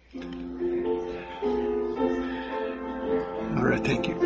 All right, thank you.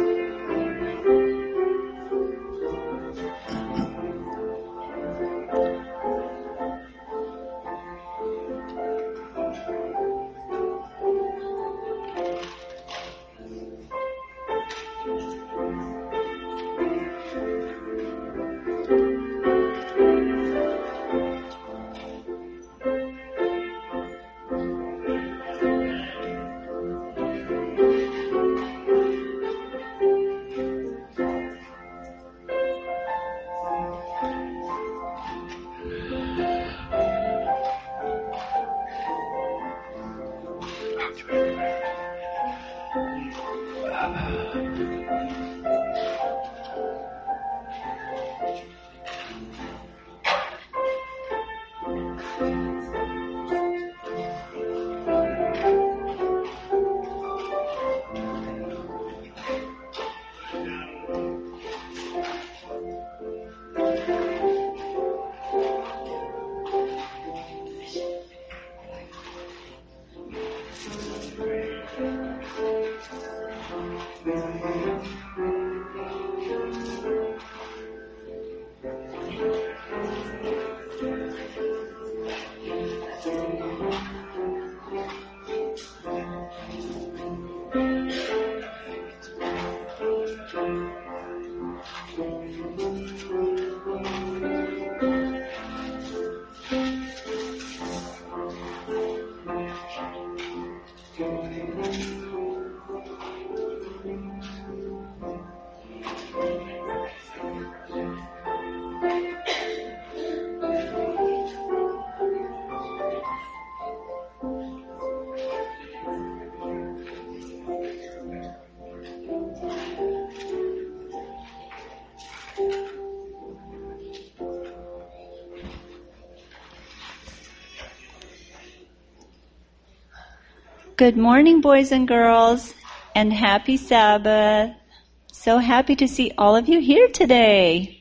Good morning, boys and girls, and happy Sabbath. So happy to see all of you here today.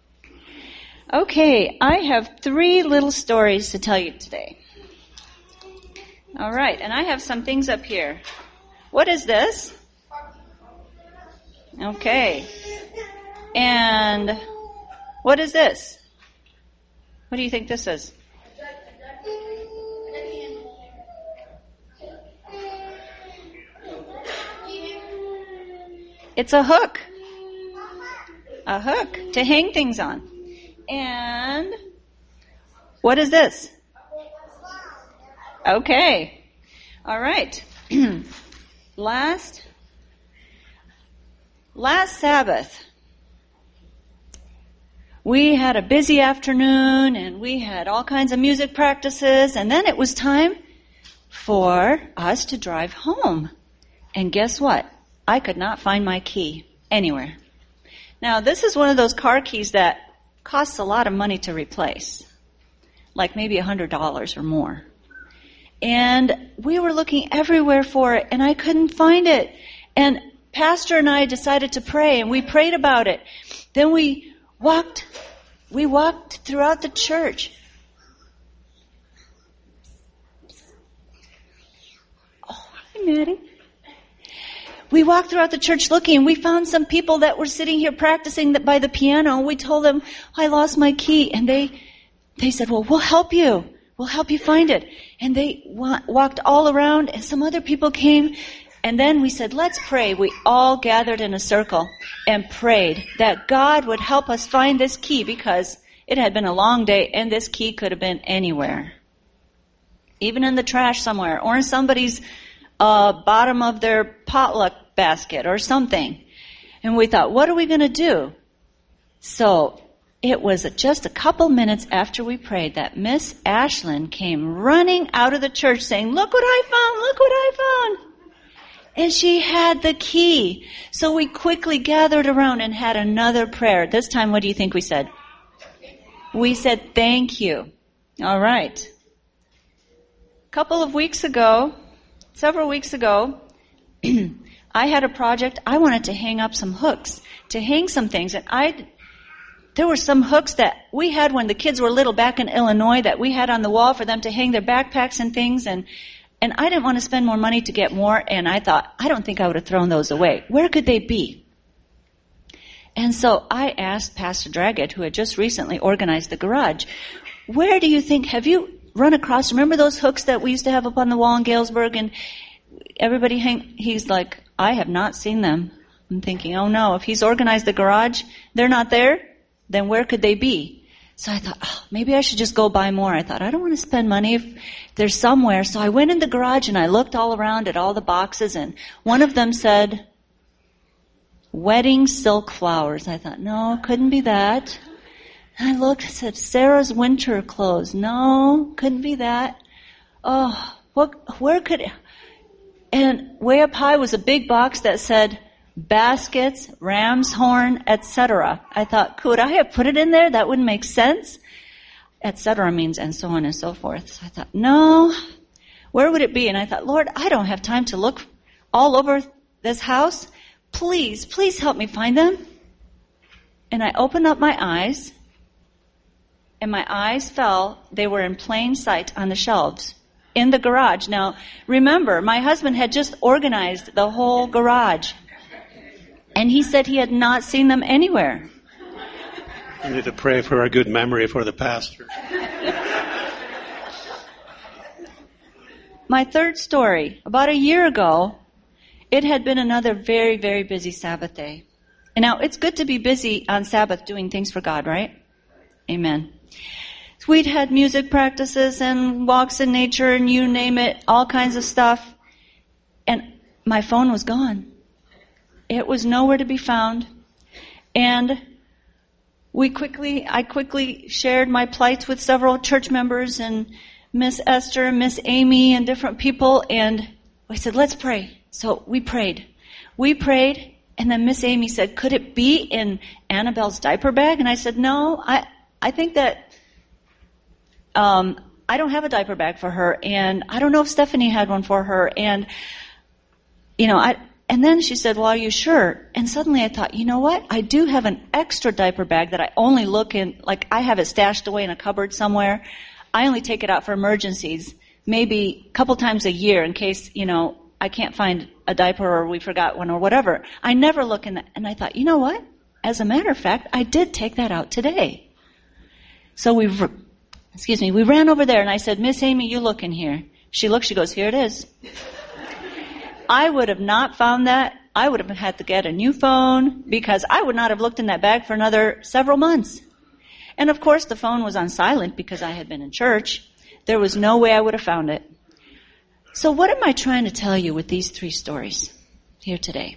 Okay, I have 3 little stories to tell you today. All right, and I have some things up here. What is this? Okay. And what is this? What do you think this is? It's a hook. A hook to hang things on. And what is this? Okay. All right. Last Sabbath, we had a busy afternoon and we had all kinds of music practices, and then it was time for us to drive home. And guess what? I could not find my key anywhere. Now, this is one of those car keys that costs a lot of money to replace, like maybe $100 or more. And we were looking everywhere for it, and I couldn't find it. And Pastor and I decided to pray, and we prayed about it. Then we walked throughout the church. Oh, hi, Maddie. We walked throughout the church looking, and we found some people that were sitting here practicing by the piano. We told them, I lost my key. And they said, well, we'll help you. We'll help you find it. And they walked all around, and some other people came. And then we said, let's pray. We all gathered in a circle and prayed that God would help us find this key, because it had been a long day, and this key could have been anywhere. Even in the trash somewhere, or in somebody's bottom of their potluck basket or something. And we thought, what are we going to do? So it was just a couple minutes after we prayed that Miss Ashlyn came running out of the church saying, look what I found, look what I found. And she had the key. So we quickly gathered around and had another prayer. This time, what do you think we said? We said, thank you. All right. Several weeks ago, I had a project. I wanted to hang up some hooks, to hang some things. And there were some hooks that we had when the kids were little back in Illinois that we had on the wall for them to hang their backpacks and things. And And I didn't want to spend more money to get more, and I thought, I don't think I would have thrown those away. Where could they be? And so I asked Pastor Draggett, who had just recently organized the garage, where do you think, have you run across, remember those hooks that we used to have up on the wall in Galesburg, and everybody he's like, I have not seen them. I'm thinking, oh no, if he's organized the garage, they're not there, then where could they be? So I thought, maybe I should just go buy more. I thought, I don't want to spend money if they're somewhere. So I went in the garage and I looked all around at all the boxes, and one of them said, wedding silk flowers. I thought, no, couldn't be that. And I looked, I said, Sarah's winter clothes. No, couldn't be that. Oh, where could it? And way up high was a big box that said, baskets, ram's horn, etc. I thought, could I have put it in there? That wouldn't make sense. Etc. means and so on and so forth. So I thought, no, where would it be? And I thought, Lord, I don't have time to look all over this house. Please, please help me find them. And I opened up my eyes, and my eyes fell. They were in plain sight on the shelves in the garage. Now, remember, my husband had just organized the whole garage. And he said he had not seen them anywhere. We need to pray for a good memory for the pastor. My third story. About a year ago, it had been another very, very busy Sabbath day. And now, it's good to be busy on Sabbath doing things for God, right? Amen. So we'd had music practices and walks in nature and you name it, all kinds of stuff. And my phone was gone. It was nowhere to be found. And I quickly shared my plights with several church members and Miss Esther and Miss Amy and different people. And I said, let's pray. So we prayed. And then Miss Amy said, could it be in Annabelle's diaper bag? And I said, no, I think that, I don't have a diaper bag for her. And I don't know if Stephanie had one for her. And, and then she said, well, are you sure? And suddenly I thought, you know what? I do have an extra diaper bag that I only look in, like I have it stashed away in a cupboard somewhere. I only take it out for emergencies, maybe a couple times a year in case, I can't find a diaper or we forgot one or whatever. I never look in that. And I thought, you know what? As a matter of fact, I did take that out today. So we ran over there and I said, Miss Amy, you look in here. She looked, she goes, here it is. I would have not found that. I would have had to get a new phone because I would not have looked in that bag for another several months. And of course the phone was on silent because I had been in church. There was no way I would have found it. So what am I trying to tell you with these 3 stories here today?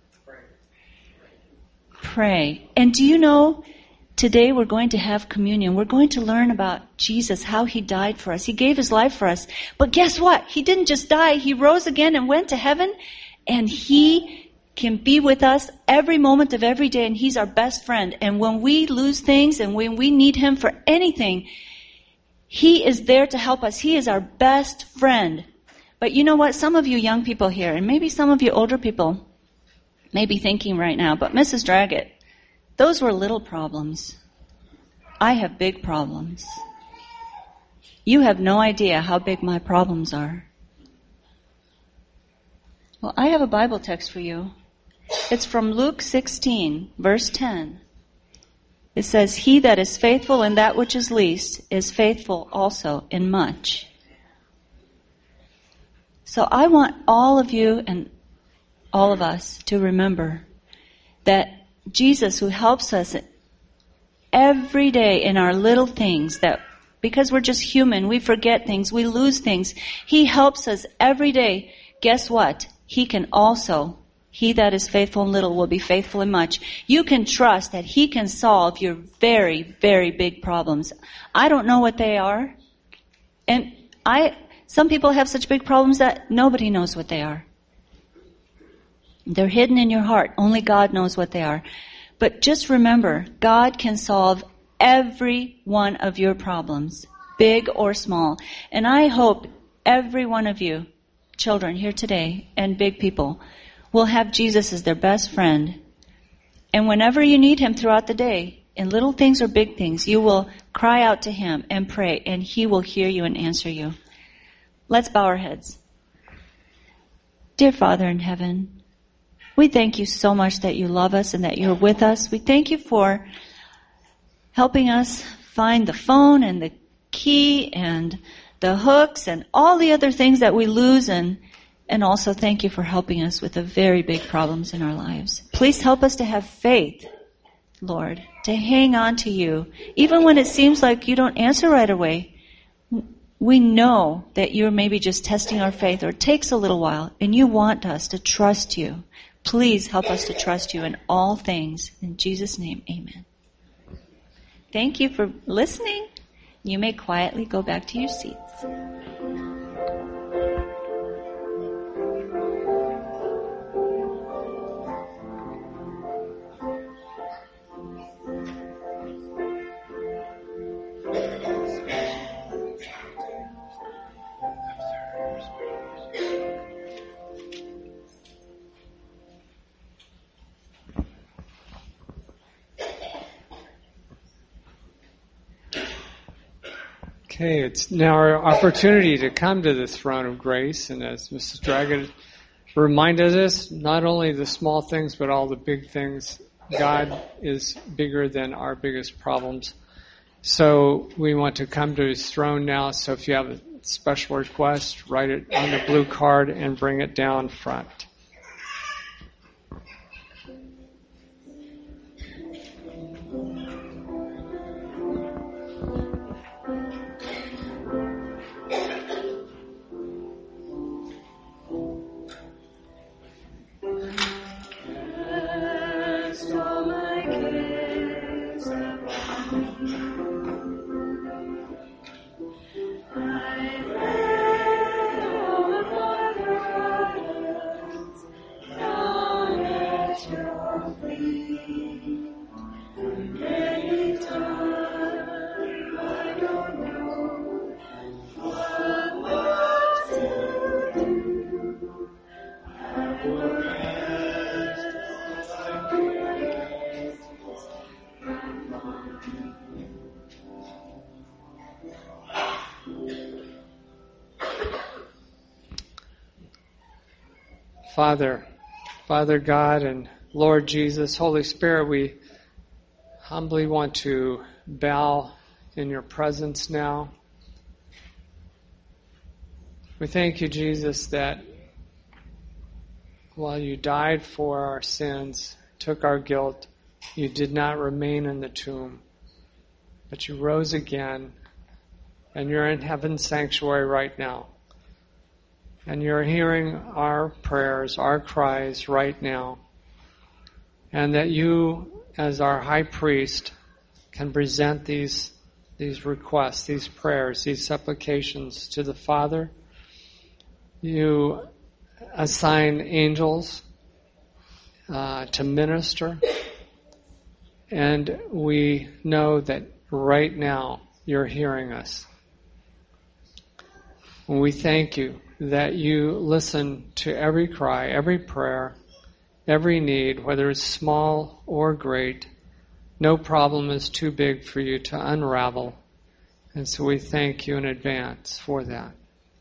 Pray. And do you know, today we're going to have communion. We're going to learn about Jesus, how he died for us. He gave his life for us. But guess what? He didn't just die. He rose again and went to heaven. And he can be with us every moment of every day. And he's our best friend. And when we lose things and when we need him for anything, he is there to help us. He is our best friend. But you know what? Some of you young people here, and maybe some of you older people may be thinking right now, but Mrs. Draggett, those were little problems. I have big problems. You have no idea how big my problems are. Well, I have a Bible text for you. It's from Luke 16, verse 10. It says, he that is faithful in that which is least is faithful also in much. So I want all of you and all of us to remember that Jesus, who helps us every day in our little things, that because we're just human, we forget things, we lose things. He helps us every day. Guess what? He can also, he that is faithful in little will be faithful in much. You can trust that he can solve your very, very big problems. I don't know what they are. And some people have such big problems that nobody knows what they are. They're hidden in your heart. Only God knows what they are. But just remember, God can solve every one of your problems, big or small. And I hope every one of you, children here today, and big people, will have Jesus as their best friend. And whenever you need him throughout the day, in little things or big things, you will cry out to him and pray, and he will hear you and answer you. Let's bow our heads. Dear Father in heaven, we thank you so much that you love us and that you're with us. We thank you for helping us find the phone and the key and the hooks and all the other things that we lose, and also thank you for helping us with the very big problems in our lives. Please help us to have faith, Lord, to hang on to you. Even when it seems like you don't answer right away, we know that you're maybe just testing our faith, or it takes a little while, and you want us to trust you. Please help us to trust you in all things. In Jesus' name, amen. Thank you for listening. You may quietly go back to your seats. Okay, it's now our opportunity to come to the throne of grace, and as Mrs. Dragon reminded us, not only the small things, but all the big things. God is bigger than our biggest problems. So we want to come to His throne now, so if you have a special request, write it on the blue card and bring it down front. Father God and Lord Jesus, Holy Spirit, we humbly want to bow in your presence now. We thank you, Jesus, that while you died for our sins, took our guilt, you did not remain in the tomb, but you rose again, and you're in heaven's sanctuary right now. And you're hearing our prayers, our cries right now. And that you, as our high priest, can present these requests, these prayers, these supplications to the Father. You assign angels to minister. And we know that right now you're hearing us. And we thank you that you listen to every cry, every prayer, every need, whether it's small or great. No problem is too big for you to unravel. And so we thank you in advance for that.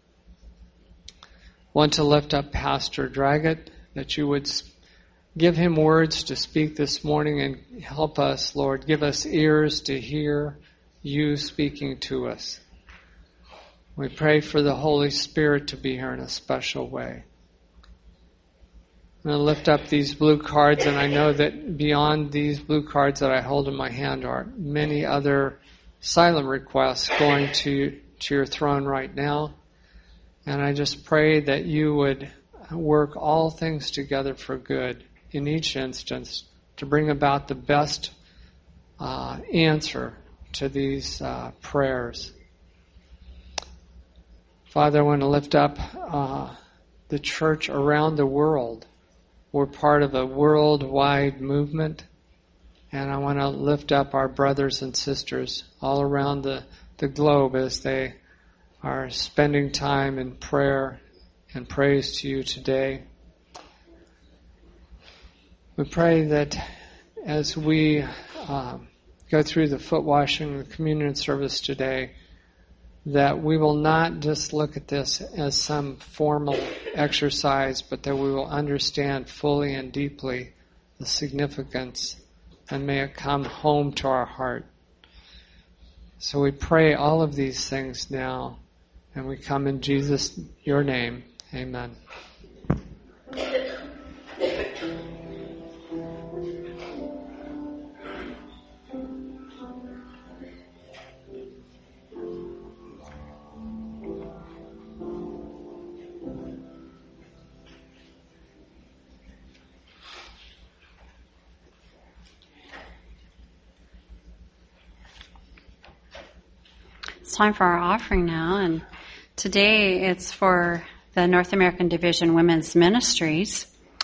Want to lift up Pastor Draggett, that you would give him words to speak this morning and help us, Lord. Give us ears to hear you speaking to us. We pray for the Holy Spirit to be here in a special way. I'm going to lift up these blue cards, and I know that beyond these blue cards that I hold in my hand are many other silent requests going to your throne right now. And I just pray that you would work all things together for good in each instance to bring about the best answer to these prayers. Father, I want to lift up the church around the world. We're part of a worldwide movement, and I want to lift up our brothers and sisters all around the globe as they are spending time in prayer and praise to you today. We pray that as we go through the foot washing and the communion service today, that we will not just look at this as some formal exercise, but that we will understand fully and deeply the significance, and may it come home to our heart. So we pray all of these things now, and we come in Jesus, your name. Amen. It's time for our offering now, and today it's for the North American Division Women's Ministries.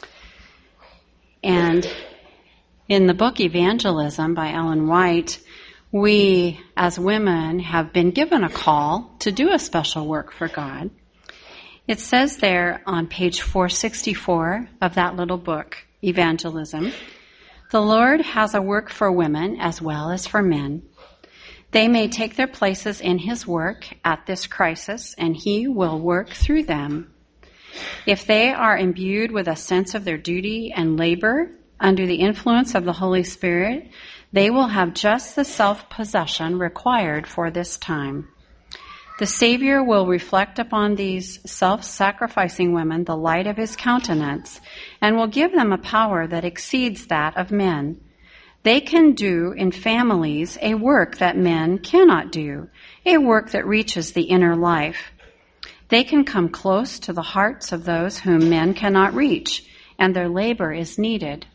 And in the book Evangelism by Ellen White, we as women have been given a call to do a special work for God. It says there on page 464 of that little book, Evangelism, the Lord has a work for women as well as for men. They may take their places in His work at this crisis, and He will work through them. If they are imbued with a sense of their duty and labor under the influence of the Holy Spirit, they will have just the self-possession required for this time. The Savior will reflect upon these self-sacrificing women the light of His countenance, and will give them a power that exceeds that of men. They can do in families a work that men cannot do, a work that reaches the inner life. They can come close to the hearts of those whom men cannot reach, and their labor is needed.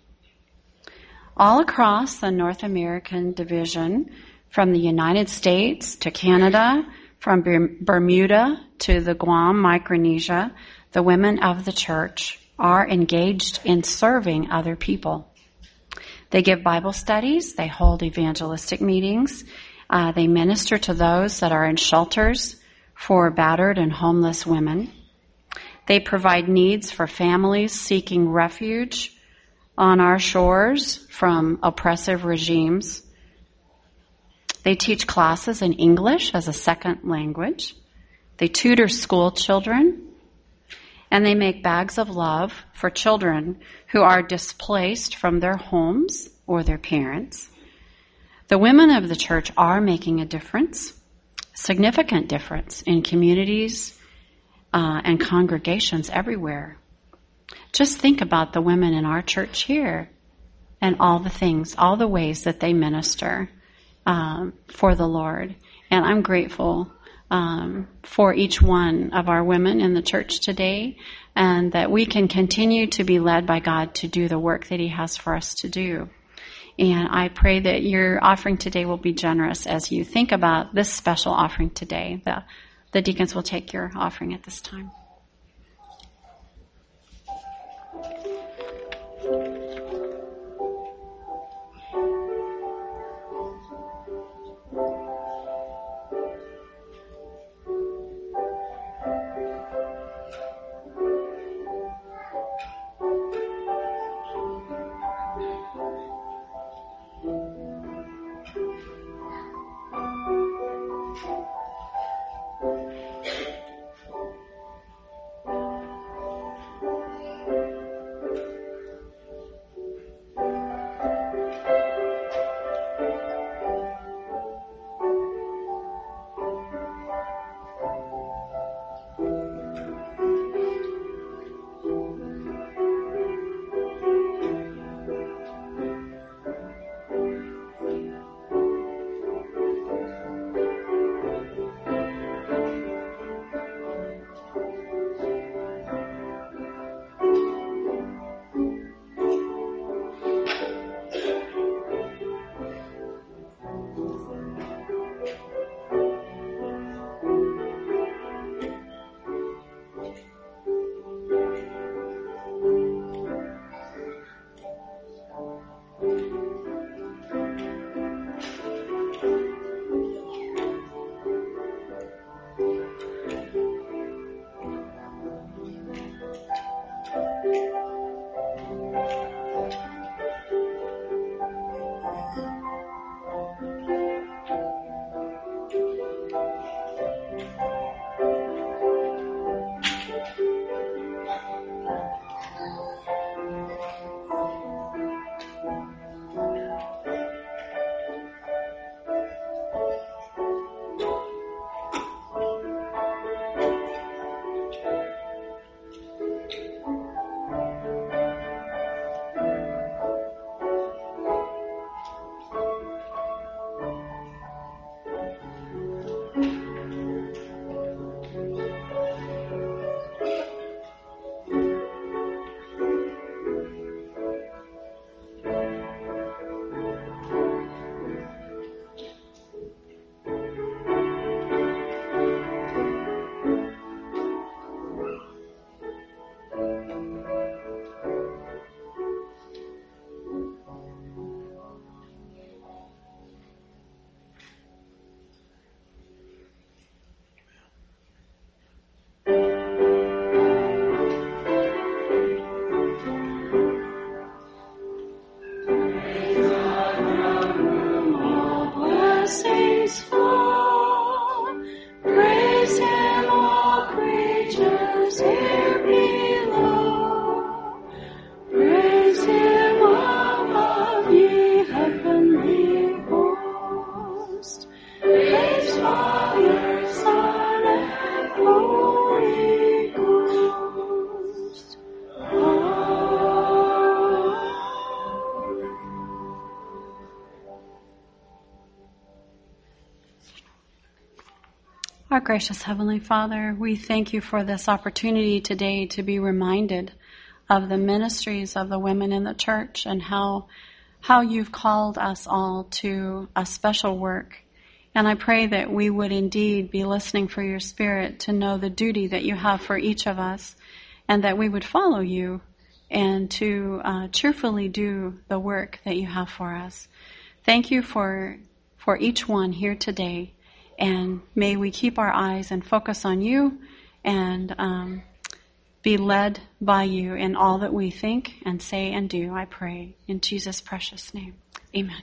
All across the North American Division, from the United States to Canada, from Bermuda to the Guam, Micronesia, the women of the church are engaged in serving other people. They give Bible studies, they hold evangelistic meetings, they minister to those that are in shelters for battered and homeless women. They provide needs for families seeking refuge on our shores from oppressive regimes. They teach classes in English as a second language. They tutor school children. And they make bags of love for children who are displaced from their homes or their parents. The women of the church are making a difference, significant difference in communities and congregations everywhere. Just think about the women in our church here and all the things, all the ways that they minister for the Lord. And I'm grateful for each one of our women in the church today, and that we can continue to be led by God to do the work that He has for us to do. And I pray that your offering today will be generous as you think about this special offering today. The deacons will take your offering at this time. Our gracious Heavenly Father, we thank you for this opportunity today to be reminded of the ministries of the women in the church and how you've called us all to a special work. And I pray that we would indeed be listening for your Spirit to know the duty that you have for each of us, and that we would follow you and to cheerfully do the work that you have for us. Thank you for each one here today, and may we keep our eyes and focus on you and be led by you in all that we think and say and do, I pray. In Jesus' precious name, amen.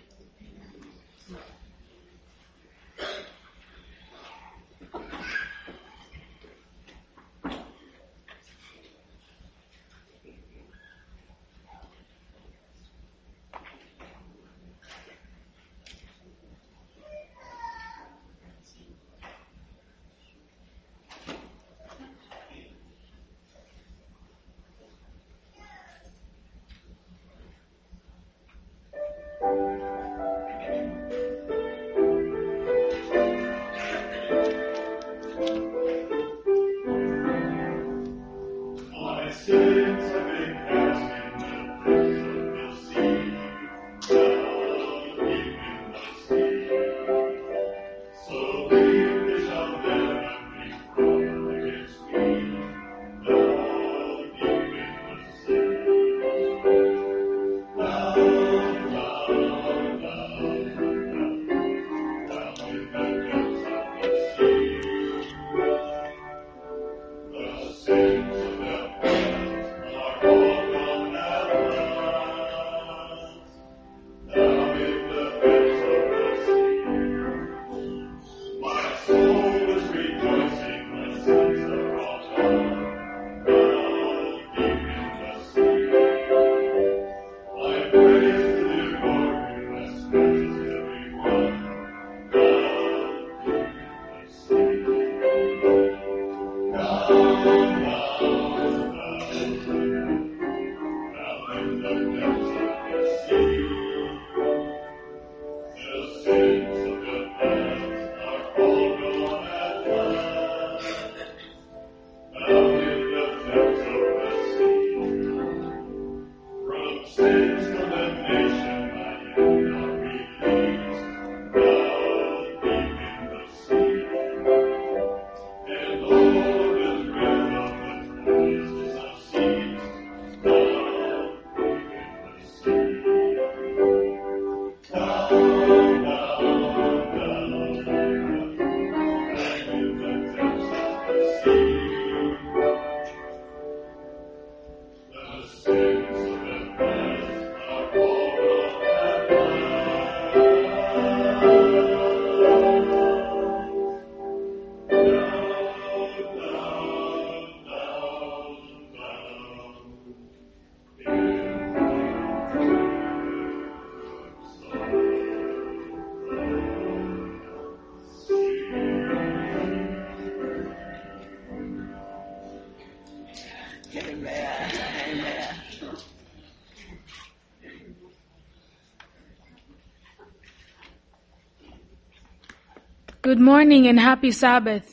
Good morning and happy Sabbath.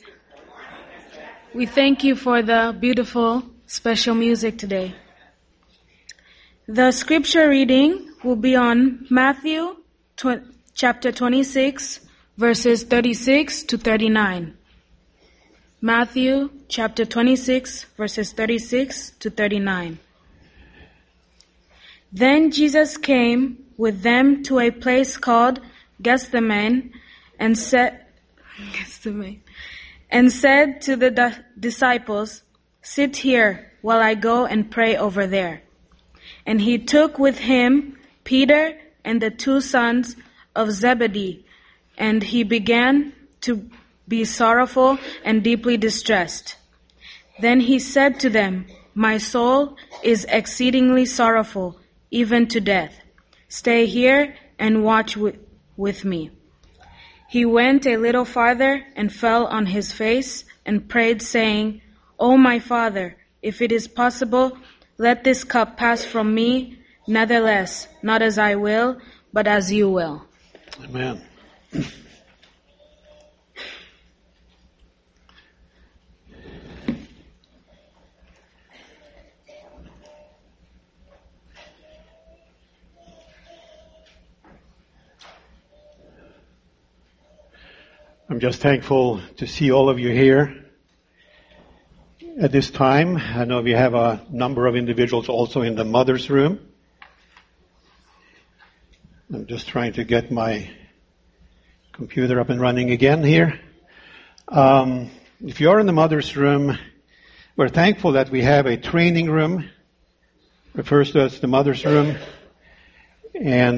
We thank you for the beautiful special music today. The scripture reading will be on Matthew chapter 26, verses 36 to 39. Matthew chapter 26, verses 36 to 39. Then Jesus came with them to a place called Gethsemane and said to the disciples, "Sit here while I go and pray over there." And he took with him Peter and the two sons of Zebedee, and he began to be sorrowful and deeply distressed. Then he said to them, "My soul is exceedingly sorrowful, even to death. Stay here and watch with me." He went a little farther and fell on his face and prayed, saying, "O my Father, if it is possible, let this cup pass from me. Nevertheless, not as I will, but as you will." Amen. I'm just thankful to see all of you here at this time. I know we have a number of individuals also in the mother's room. I'm just trying to get my computer up and running again here. If you're in the mother's room, we're thankful that we have a training room, refers to as the mother's room. And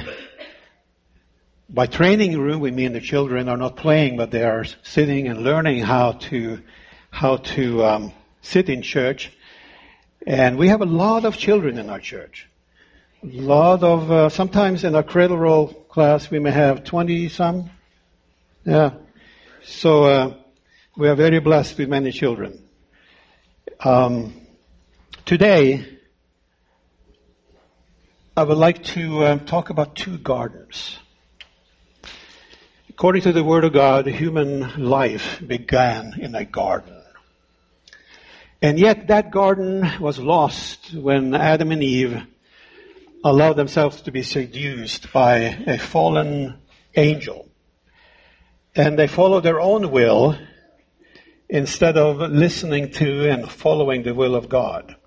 by training room, we mean the children are not playing, but they are sitting and learning how to sit in church. And we have a lot of children in our church. A lot of, sometimes in our cradle roll class, we may have 20-some. Yeah. So we are very blessed with many children. Today, I would like to talk about two gardens. According to the Word of God, human life began in a garden. And yet that garden was lost when Adam and Eve allowed themselves to be seduced by a fallen angel. And they followed their own will instead of listening to and following the will of God.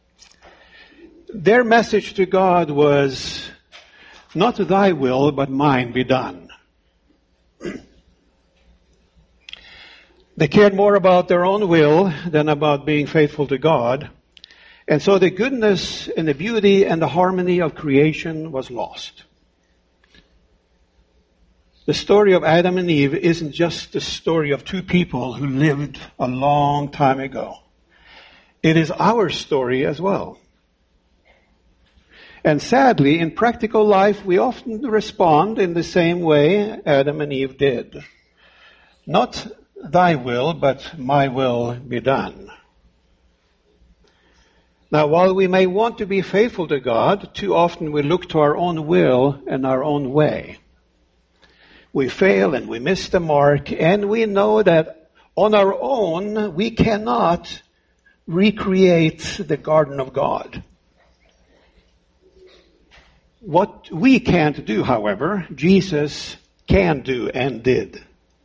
Their message to God was, not thy will, but mine be done. They cared more about their own will than about being faithful to God. And so the goodness and the beauty and the harmony of creation was lost. The story of Adam and Eve isn't just the story of two people who lived a long time ago. It is our story as well. And sadly, in practical life, we often respond in the same way Adam and Eve did. Not thy will, but my will be done. Now, while we may want to be faithful to God, too often we look to our own will and our own way. We fail and we miss the mark, and we know that on our own we cannot recreate the garden of God. What we can't do, however, Jesus can do and did.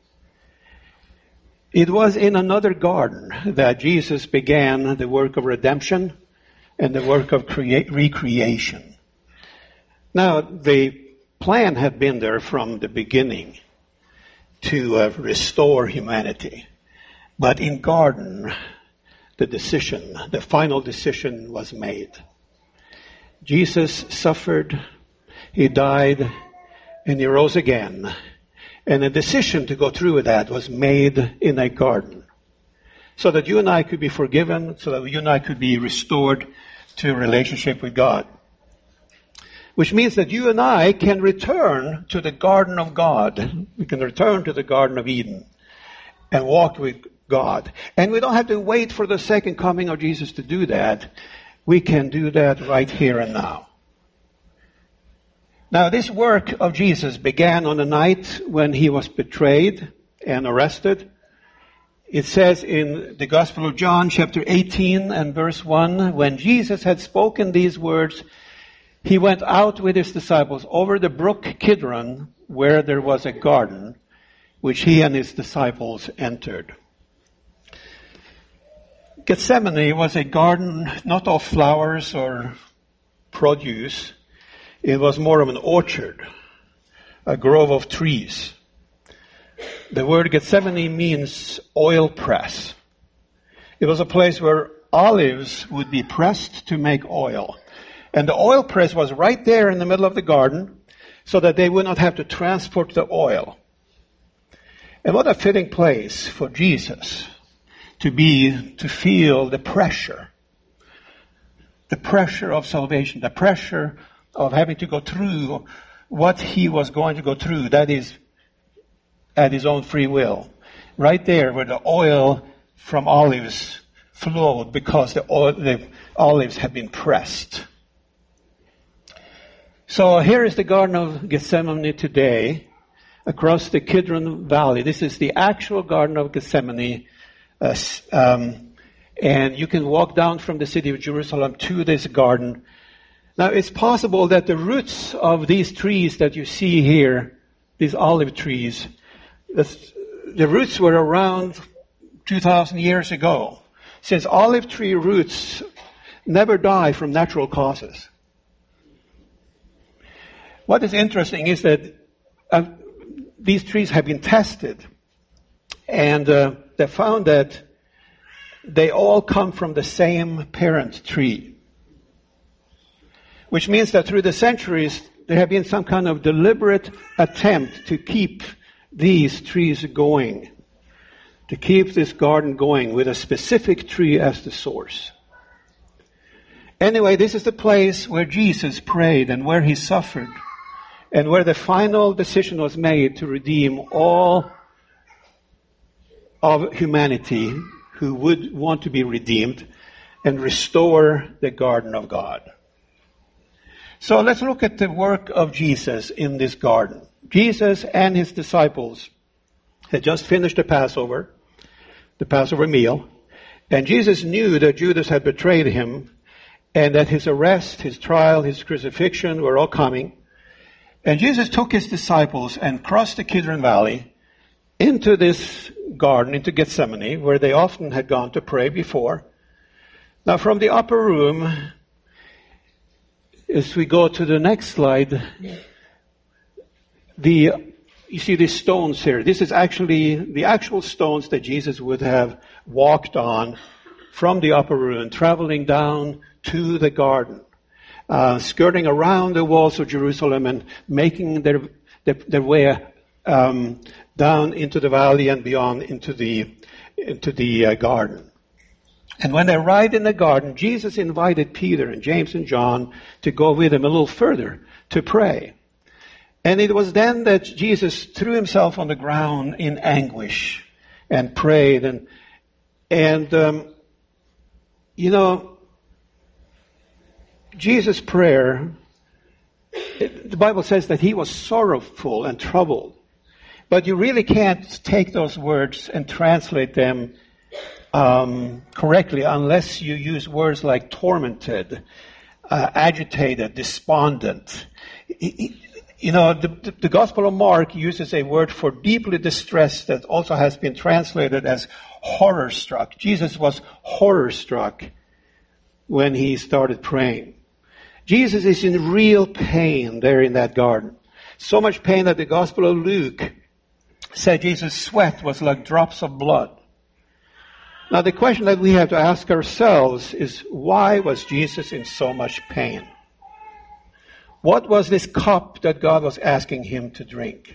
It was in another garden that Jesus began the work of redemption and the work of recreation. Now, the plan had been there from the beginning to restore humanity. But in garden, the final decision was made. Jesus suffered, he died, and he rose again. And a decision to go through with that was made in a garden. So that you and I could be forgiven, so that you and I could be restored to a relationship with God. Which means that you and I can return to the garden of God. We can return to the Garden of Eden and walk with God. And we don't have to wait for the second coming of Jesus to do that. We can do that right here and now. Now, this work of Jesus began on the night when he was betrayed and arrested. It says in the Gospel of John, chapter 18 and verse 1, when Jesus had spoken these words, he went out with his disciples over the brook Kidron, where there was a garden, which he and his disciples entered. Gethsemane was a garden not of flowers or produce. It was more of an orchard, a grove of trees. The word Gethsemane means oil press. It was a place where olives would be pressed to make oil. And the oil press was right there in the middle of the garden so that they would not have to transport the oil. And what a fitting place for Jesus to feel the pressure of salvation, the pressure of having to go through what he was going to go through, that is, at his own free will. Right there where the oil from olives flowed because the olives had been pressed. So here is the Garden of Gethsemane today, across the Kidron Valley. This is the actual Garden of Gethsemane. And you can walk down from the city of Jerusalem to this garden. Now, it's possible that the roots of these trees that you see here, these olive trees, the roots were around 2,000 years ago, since olive tree roots never die from natural causes. What is interesting is that these trees have been tested, and they found that they all come from the same parent tree, which means that through the centuries there have been some kind of deliberate attempt to keep these trees going, to keep this garden going with a specific tree as the source. Anyway, this is the place where Jesus prayed and where he suffered and where the final decision was made to redeem all of humanity who would want to be redeemed and restore the garden of God. So let's look at the work of Jesus in this garden. Jesus and his disciples had just finished the Passover meal, and Jesus knew that Judas had betrayed him and that his arrest, his trial, his crucifixion were all coming. And Jesus took his disciples and crossed the Kidron Valley into this garden, into Gethsemane, where they often had gone to pray before. Now from the upper room, as we go to the next slide, you see these stones here. This is actually the actual stones that Jesus would have walked on from the upper room, traveling down to the garden, skirting around the walls of Jerusalem and making their way down into the valley and beyond into the garden. And when they arrived in the garden, Jesus invited Peter and James and John to go with him a little further to pray. And it was then that Jesus threw himself on the ground in anguish and prayed. And Jesus' prayer, the Bible says that he was sorrowful and troubled. But you really can't take those words and translate them correctly unless you use words like tormented, agitated, despondent. The Gospel of Mark uses a word for deeply distressed that also has been translated as horror-struck. Jesus was horror-struck when he started praying. Jesus is in real pain there in that garden. So much pain that the Gospel of Luke said Jesus' sweat was like drops of blood. Now the question that we have to ask ourselves is, why was Jesus in so much pain? What was this cup that God was asking him to drink?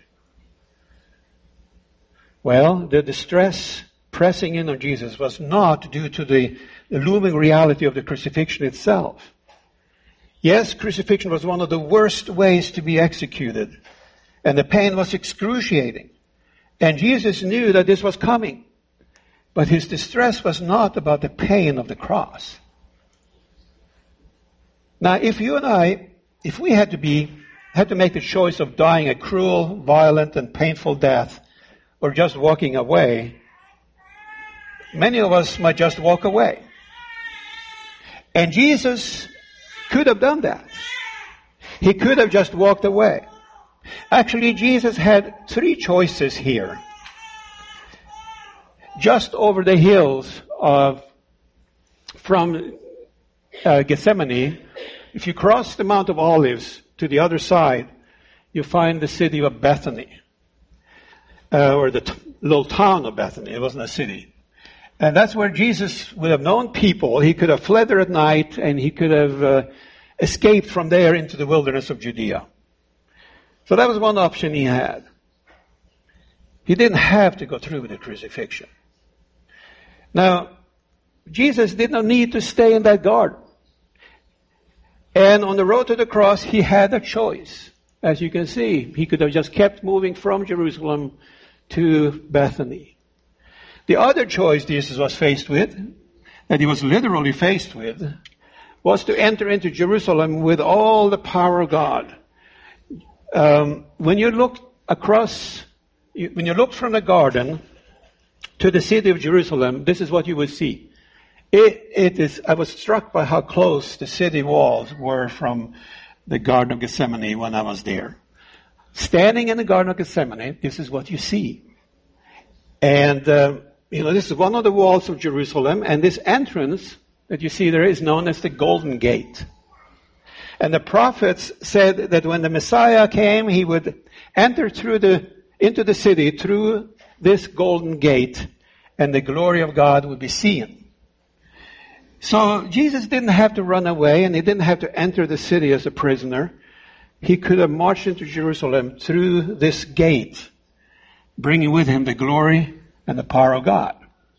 Well, the distress pressing in on Jesus was not due to the looming reality of the crucifixion itself. Yes, crucifixion was one of the worst ways to be executed, and the pain was excruciating. And Jesus knew that this was coming. But his distress was not about the pain of the cross. Now, if you and I, if we had to make the choice of dying a cruel, violent, and painful death, or just walking away, many of us might just walk away. And Jesus could have done that. He could have just walked away. Actually, Jesus had three choices here. Just over the hills from Gethsemane, if you cross the Mount of Olives to the other side, you find the city of Bethany, or the little town of Bethany. It wasn't a city. And that's where Jesus would have known people. He could have fled there at night, and he could have escaped from there into the wilderness of Judea. So that was one option he had. He didn't have to go through with the crucifixion. Now, Jesus did not need to stay in that garden. And on the road to the cross, he had a choice. As you can see, he could have just kept moving from Jerusalem to Bethany. The other choice Jesus was faced with, that he was literally faced with, was to enter into Jerusalem with all the power of God. When you looked from the garden to the city of Jerusalem, this is what you would see. I was struck by how close the city walls were from the Garden of Gethsemane when I was there. Standing in the Garden of Gethsemane, this is what you see. And, this is one of the walls of Jerusalem, and this entrance that you see there is known as the Golden Gate. And the prophets said that when the Messiah came, he would enter into the city through this Golden Gate, and the glory of God would be seen. So Jesus didn't have to run away, and he didn't have to enter the city as a prisoner. He could have marched into Jerusalem through this gate, bringing with him the glory and the power of God.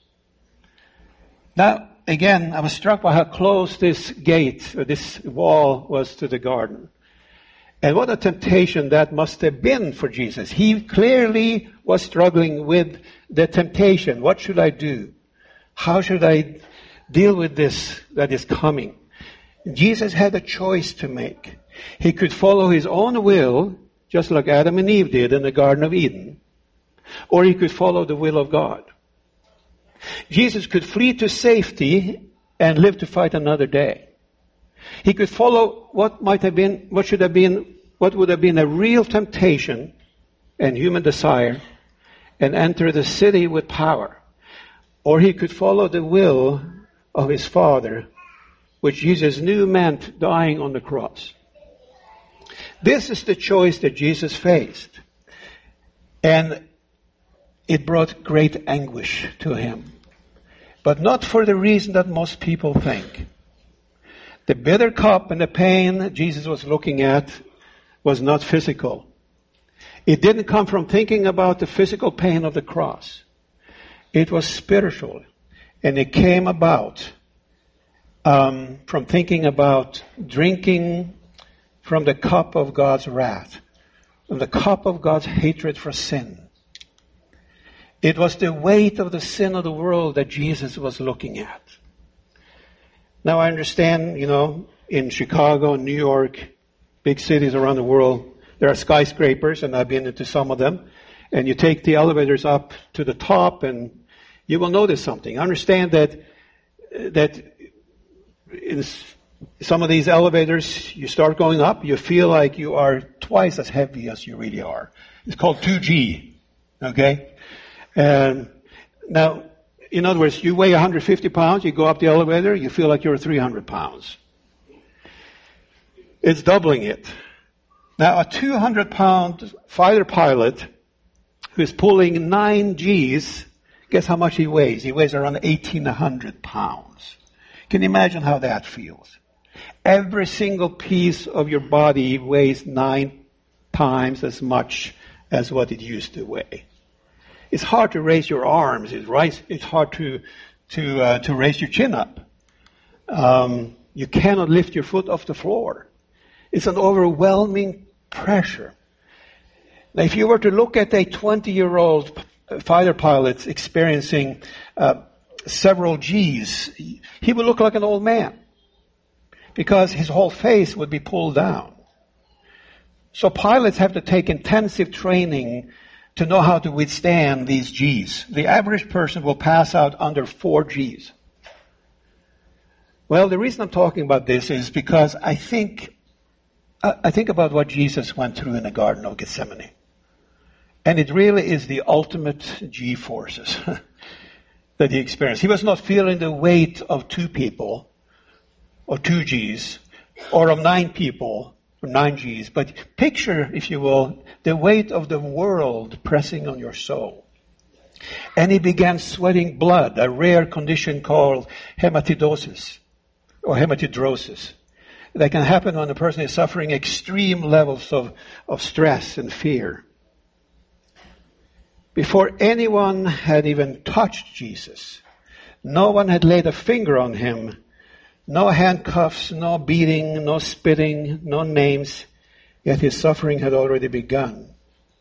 Now, again, I was struck by how close this gate, or this wall, was to the garden. And what a temptation that must have been for Jesus. He clearly was struggling with the temptation. What should I do? How should I deal with this that is coming? Jesus had a choice to make. He could follow his own will, just like Adam and Eve did in the Garden of Eden, or he could follow the will of God. Jesus could flee to safety and live to fight another day. He could follow what would have been a real temptation and human desire and enter the city with power. Or he could follow the will of his Father, which Jesus knew meant dying on the cross. This is the choice that Jesus faced. And it brought great anguish to him. But not for the reason that most people think. The bitter cup and the pain Jesus was looking at was not physical. It didn't come from thinking about the physical pain of the cross. It was spiritual. And it came about from thinking about drinking from the cup of God's wrath, from the cup of God's hatred for sin. It was the weight of the sin of the world that Jesus was looking at. Now I understand, in Chicago, New York, big cities around the world, there are skyscrapers, and I've been into some of them, and you take the elevators up to the top, and you will notice something. Understand that in some of these elevators, you start going up, you feel like you are twice as heavy as you really are. It's called 2G, okay? And now, in other words, you weigh 150 pounds, you go up the elevator, you feel like you're 300 pounds. It's doubling it. Now, a 200-pound fighter pilot who's pulling 9 Gs, guess how much he weighs? He weighs around 1,800 pounds. Can you imagine how that feels? Every single piece of your body weighs 9 times as much as what it used to weigh. It's hard to raise your arms. It's hard to raise your chin up. You cannot lift your foot off the floor. It's an overwhelming pressure. Now, if you were to look at a 20-year-old fighter pilot experiencing several Gs, he would look like an old man because his whole face would be pulled down. So pilots have to take intensive training to know how to withstand these Gs. The average person will pass out under 4 Gs. Well, the reason I'm talking about this is because I think about what Jesus went through in the Garden of Gethsemane. And it really is the ultimate G-forces that he experienced. He was not feeling the weight of 2 people, or 2 Gs, or of 9 people, or 9 Gs, but picture, if you will, the weight of the world pressing on your soul. And he began sweating blood, a rare condition called hematidosis, or hematidrosis. That can happen when a person is suffering extreme levels of stress and fear. Before anyone had even touched Jesus, no one had laid a finger on him. No handcuffs, no beating, no spitting, no names, yet his suffering had already begun.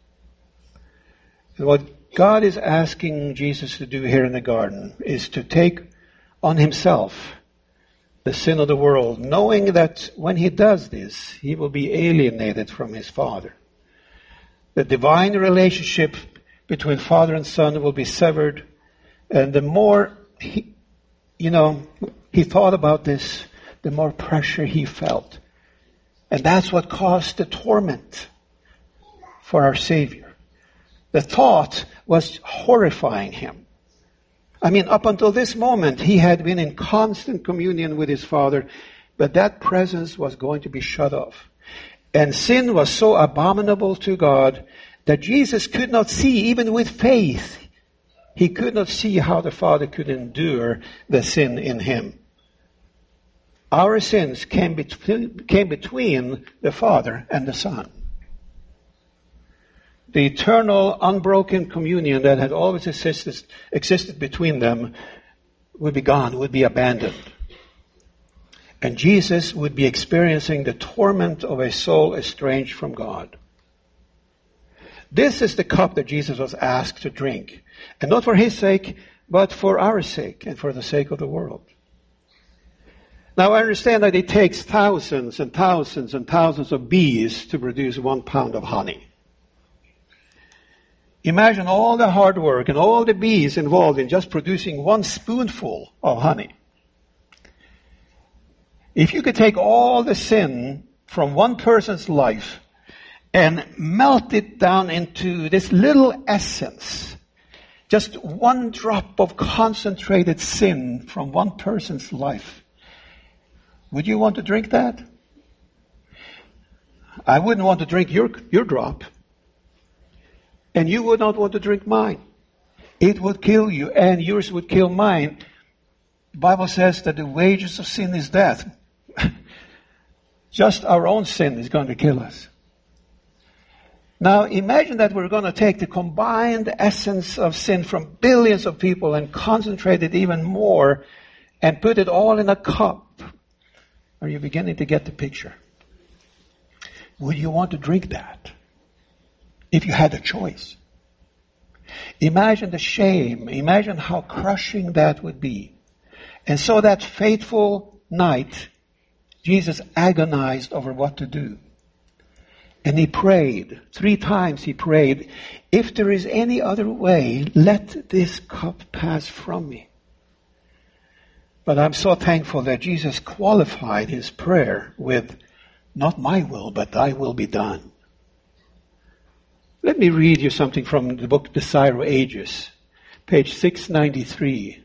And what God is asking Jesus to do here in the garden is to take on himself the sin of the world, knowing that when he does this, he will be alienated from his Father. The divine relationship between Father and Son will be severed, and the more he thought about this, the more pressure he felt. And that's what caused the torment for our Savior. The thought was horrifying him. I mean, up until this moment, he had been in constant communion with his Father, but that presence was going to be shut off. And sin was so abominable to God that Jesus could not see, even with faith, he could not see how the Father could endure the sin in him. Our sins came between the Father and the Son. The eternal, unbroken communion that had always existed between them would be gone, would be abandoned. And Jesus would be experiencing the torment of a soul estranged from God. This is the cup that Jesus was asked to drink. And not for his sake, but for our sake and for the sake of the world. Now I understand that it takes thousands and thousands and thousands of bees to produce 1 pound of honey. Imagine all the hard work and all the bees involved in just producing 1 spoonful of honey. If you could take all the sin from one person's life and melt it down into this little essence, just 1 drop of concentrated sin from one person's life, would you want to drink that? I wouldn't want to drink your drop. And you would not want to drink mine. It would kill you, and yours would kill mine. The Bible says that the wages of sin is death. Just our own sin is going to kill us. Now imagine that we're going to take the combined essence of sin from billions of people and concentrate it even more and put it all in a cup. Are you beginning to get the picture? Would you want to drink that? If you had a choice. Imagine the shame. Imagine how crushing that would be. And so that fateful night, Jesus agonized over what to do. And he prayed. 3 times he prayed, if there is any other way, let this cup pass from me. But I'm so thankful that Jesus qualified his prayer with, not my will, but thy will be done. Let me read you something from the book Desire of Ages, page 693.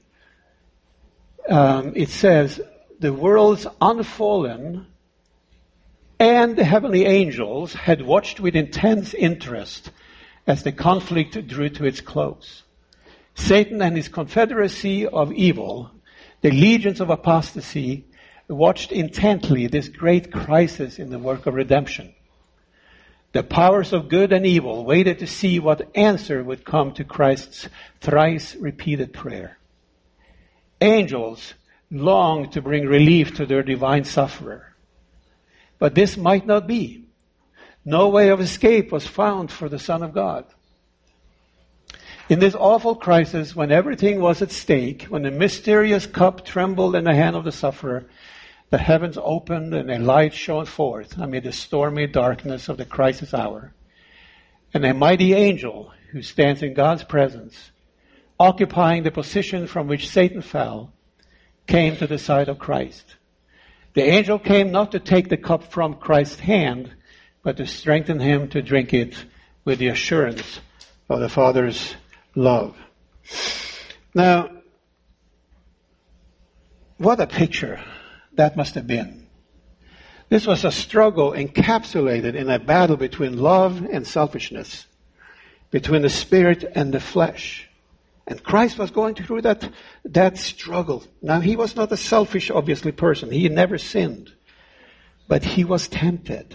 It says, the world's unfallen and the heavenly angels had watched with intense interest as the conflict drew to its close. Satan and his confederacy of evil, the legions of apostasy, watched intently this great crisis in the work of redemption. The powers of good and evil waited to see what answer would come to Christ's thrice repeated prayer. Angels longed to bring relief to their divine sufferer. But this might not be. No way of escape was found for the Son of God. In this awful crisis, when everything was at stake, when the mysterious cup trembled in the hand of the sufferer, the heavens opened and a light shone forth amid the stormy darkness of the crisis hour. And a mighty angel who stands in God's presence, occupying the position from which Satan fell, came to the side of Christ. The angel came not to take the cup from Christ's hand, but to strengthen him to drink it with the assurance of the Father's love. Now, what a picture that must have been. This was a struggle encapsulated in a battle between love and selfishness, between the spirit and the flesh. And Christ was going through that struggle. Now, he was not a selfish, obviously, person. He never sinned. But he was tempted.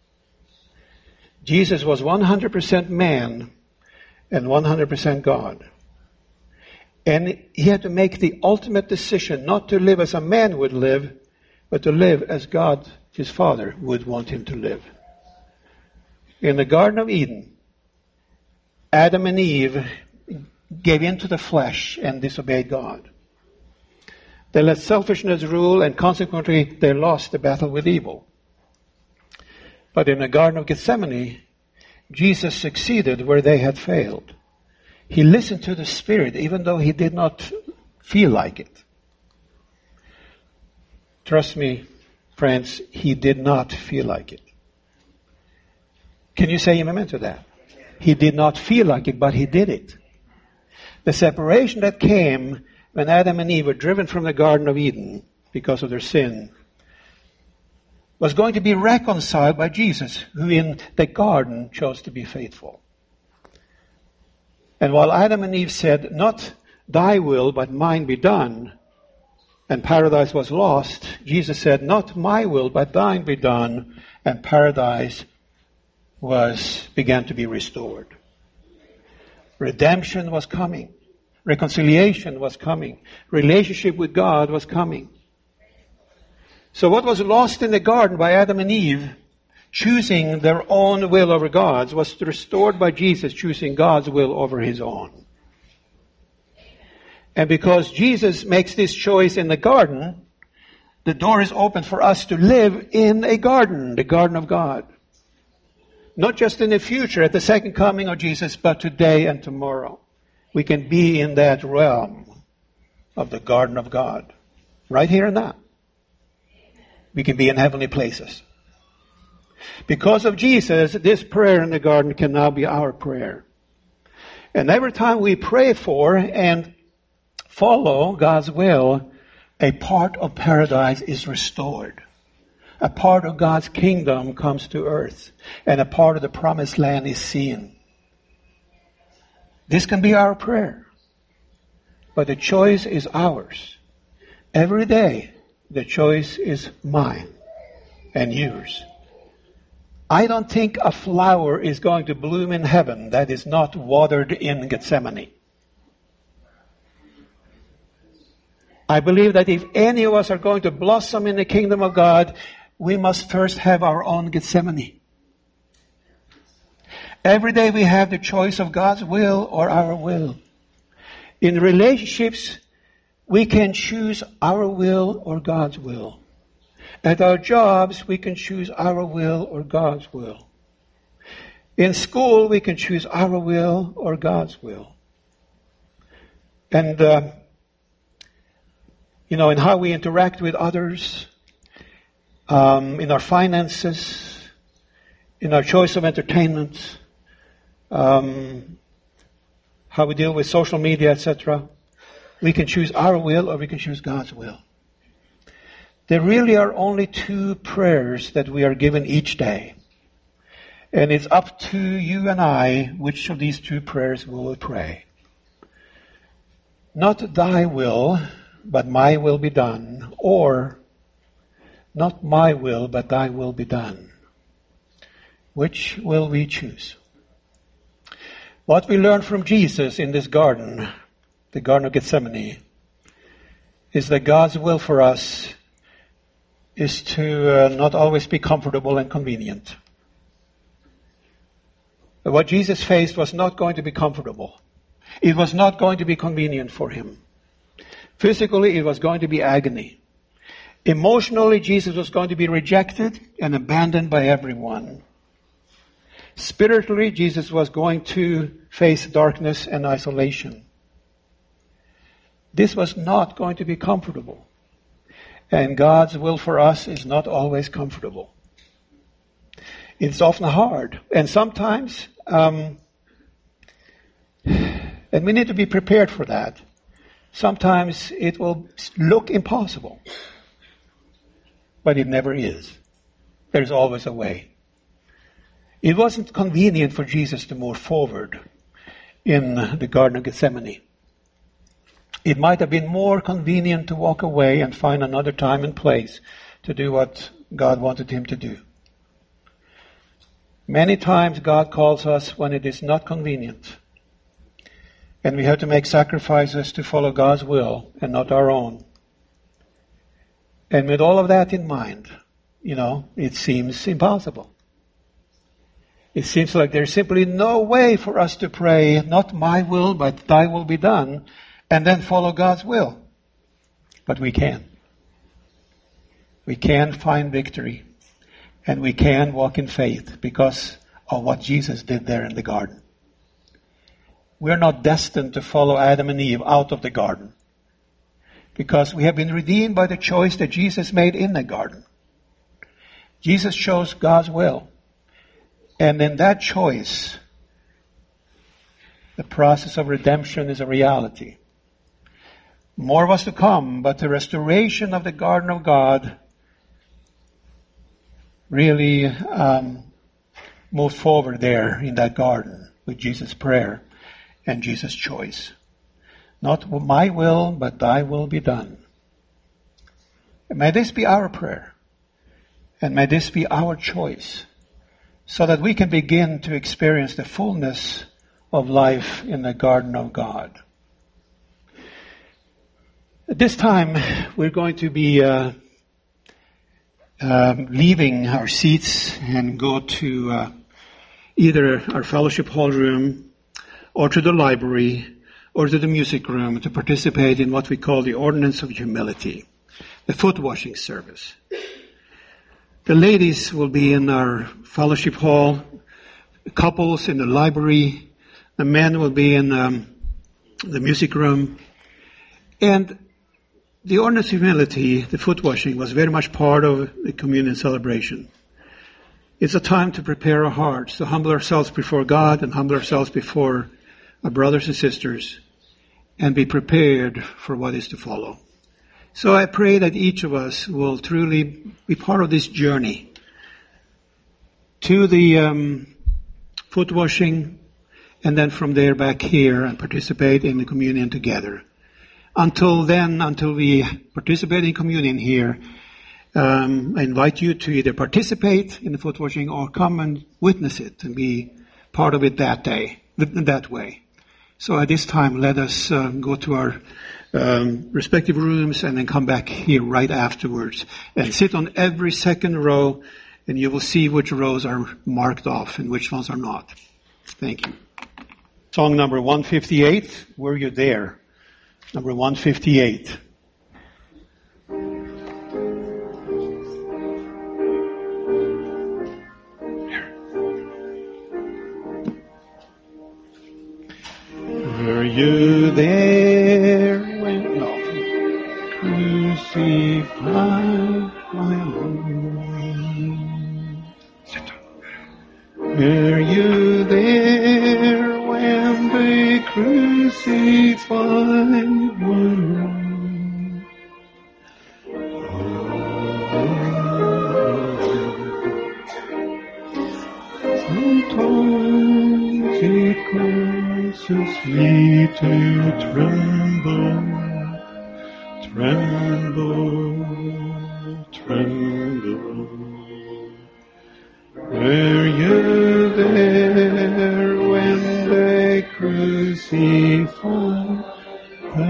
Jesus was 100% man and 100% God. And he had to make the ultimate decision not to live as a man would live, but to live as God, his Father, would want him to live. In the Garden of Eden, Adam and Eve gave in to the flesh and disobeyed God. They let selfishness rule, and consequently they lost the battle with evil. But in the Garden of Gethsemane, Jesus succeeded where they had failed. He listened to the Spirit even though he did not feel like it. Trust me, friends, he did not feel like it. Can you say amen to that? He did not feel like it, but he did it. The separation that came when Adam and Eve were driven from the Garden of Eden because of their sin was going to be reconciled by Jesus, who in the garden chose to be faithful. And while Adam and Eve said, "Not thy will, but mine be done," and paradise was lost, Jesus said, "Not my will, but thine be done," and paradise began to be restored. Redemption was coming. Reconciliation was coming. Relationship with God was coming. So what was lost in the garden by Adam and Eve, choosing their own will over God's, was restored by Jesus choosing God's will over his own. And because Jesus makes this choice in the garden, the door is open for us to live in a garden, the garden of God. Not just in the future, at the second coming of Jesus, but today and tomorrow. We can be in that realm of the garden of God, right here and now. We can be in heavenly places. Because of Jesus, this prayer in the garden can now be our prayer. And every time we pray for and follow God's will, a part of paradise is restored. A part of God's kingdom comes to earth. And a part of the promised land is seen. This can be our prayer. But the choice is ours. Every day, the choice is mine and yours. I don't think a flower is going to bloom in heaven that is not watered in Gethsemane. I believe that if any of us are going to blossom in the kingdom of God, we must first have our own Gethsemane. Every day we have the choice of God's will or our will. In relationships, we can choose our will or God's will. At our jobs, we can choose our will or God's will. In school, we can choose our will or God's will. And, in how we interact with others, in our finances, in our choice of entertainment, how we deal with social media, etc. We can choose our will or we can choose God's will. There really are only two prayers that we are given each day. And it's up to you and I which of these two prayers we will pray. Not thy will, but my will be done. Or, not my will, but thy will be done. Which will we choose? What we learn from Jesus in this garden, the Garden of Gethsemane, is that God's will for us is to not always be comfortable and convenient. But what Jesus faced was not going to be comfortable. It was not going to be convenient for him. Physically, it was going to be agony. Emotionally, Jesus was going to be rejected and abandoned by everyone. Spiritually, Jesus was going to face darkness and isolation. This was not going to be comfortable. And God's will for us is not always comfortable. It's often hard. And sometimes, and we need to be prepared for that. Sometimes it will look impossible. But it never is. There's always a way. It wasn't convenient for Jesus to move forward in the Garden of Gethsemane. It might have been more convenient to walk away and find another time and place to do what God wanted him to do. Many times God calls us when it is not convenient. And we have to make sacrifices to follow God's will and not our own. And with all of that in mind, it seems impossible. It seems like there's simply no way for us to pray, not my will, but thy will be done, and then follow God's will. But we can. We can find victory. And we can walk in faith because of what Jesus did there in the garden. We're not destined to follow Adam and Eve out of the garden. Because we have been redeemed by the choice that Jesus made in the garden. Jesus chose God's will. And in that choice, The process of redemption is a reality. More was to come, but the restoration of the garden of God really moved forward there in that garden with Jesus' prayer and Jesus' choice. Not my will, but thy will be done. And may this be our prayer. And may this be our choice, so that we can begin to experience the fullness of life in the garden of God. At this time, we're going to be leaving our seats and go to either our fellowship hall room or to the library or to the music room to participate in what we call the ordinance of humility, the foot washing service. The ladies will be in our fellowship hall, couples in the library, the men will be in the music room. And the ordinance of humility, the foot washing, was very much part of the communion celebration. It's a time to prepare our hearts, to humble ourselves before God and humble ourselves before our brothers and sisters, and be prepared for what is to follow. So I pray that each of us will truly be part of this journey to the foot washing, and then from there back here and participate in the communion together. Until then, until we participate in communion here, I invite you to either participate in the foot washing or come and witness it and be part of it that way. So at this time, let us go to our respective rooms and then come back here right afterwards and sit on every second row, and you will see which rows are marked off and which ones are not. Thank you. Song number 158, Were You There? Number 158. Were you there when crucified my Lord? Were you there when they crucified my Lord? Sometimes it causes me to tremble, tremble. Were you there when they crucified the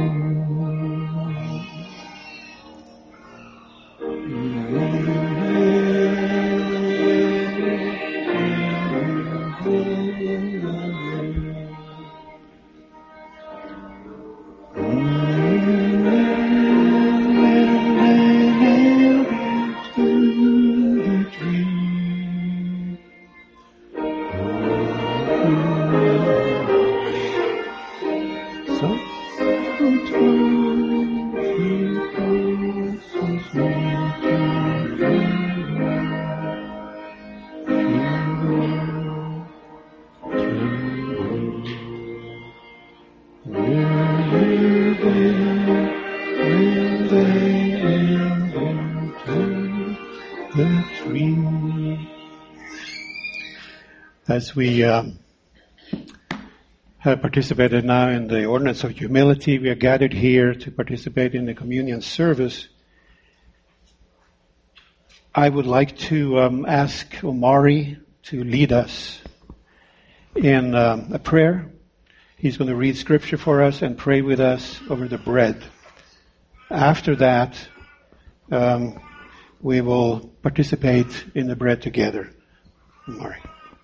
As we have participated now in the ordinance of humility, we are gathered here to participate in the communion service. I would like to ask Omari to lead us in a prayer. He's going to read scripture for us and pray with us over the bread. After that, we will participate in the bread together. Omari.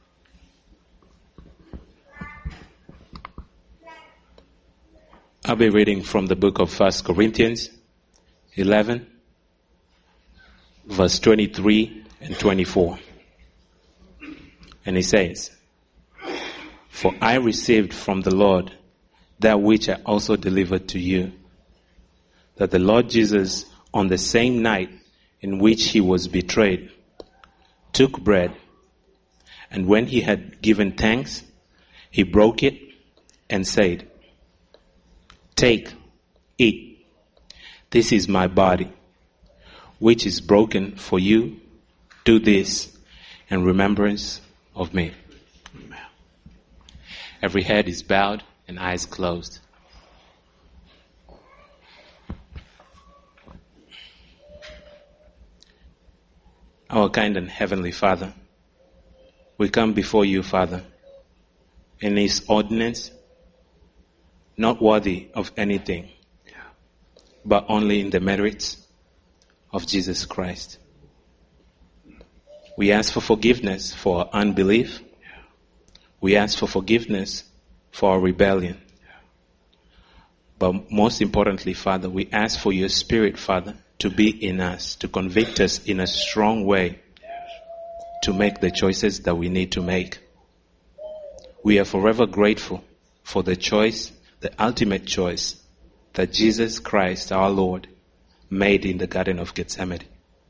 I'll be reading from the book of 1 Corinthians 11, verse 23 and 24. And it says, "For I received from the Lord that which I also delivered to you, that the Lord Jesus, on the same night in which he was betrayed, took bread, and when he had given thanks, he broke it and said, "Take, eat. This is my body, which is broken for you. Do this in remembrance of me." Every head is bowed and eyes closed. Our kind and heavenly Father, we come before you, Father, in His ordinance, not worthy of anything, but only in the merits of Jesus Christ. We ask for forgiveness for our unbelief. We ask for forgiveness for our rebellion. But most importantly, Father, we ask for your Spirit, Father, to be in us, to convict us in a strong way, to make the choices that we need to make. We are forever grateful for the choice, the ultimate choice, that Jesus Christ, our Lord, made in the Garden of Gethsemane.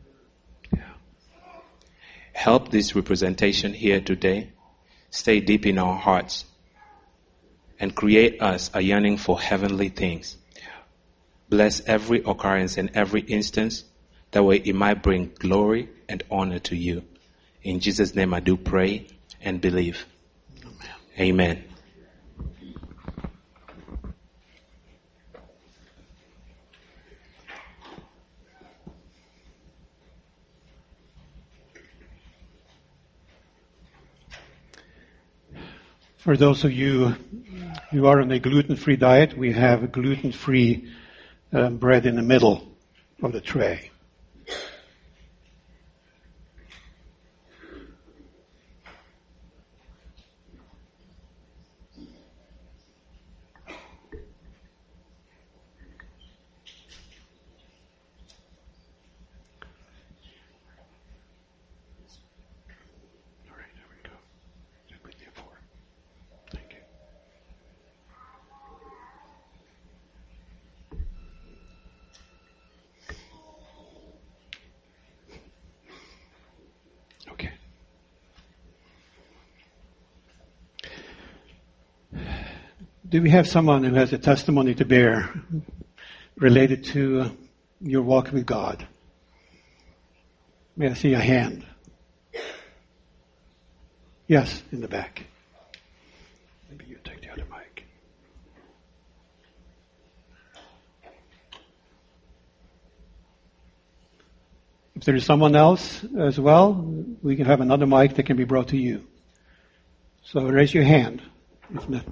Help this representation here today stay deep in our hearts and create us a yearning for heavenly things. Bless every occurrence and every instance, that way it might bring glory and honor to you. In Jesus' name I do pray and believe. Amen. For those of you who are on a gluten-free diet, we have a gluten-free bread in the middle of the tray. Do we have someone who has a testimony to bear related to your walk with God? May I see a hand? Yes, in the back. Maybe you take the other mic. If there is someone else as well, we can have another mic that can be brought to you. So raise your hand. If not.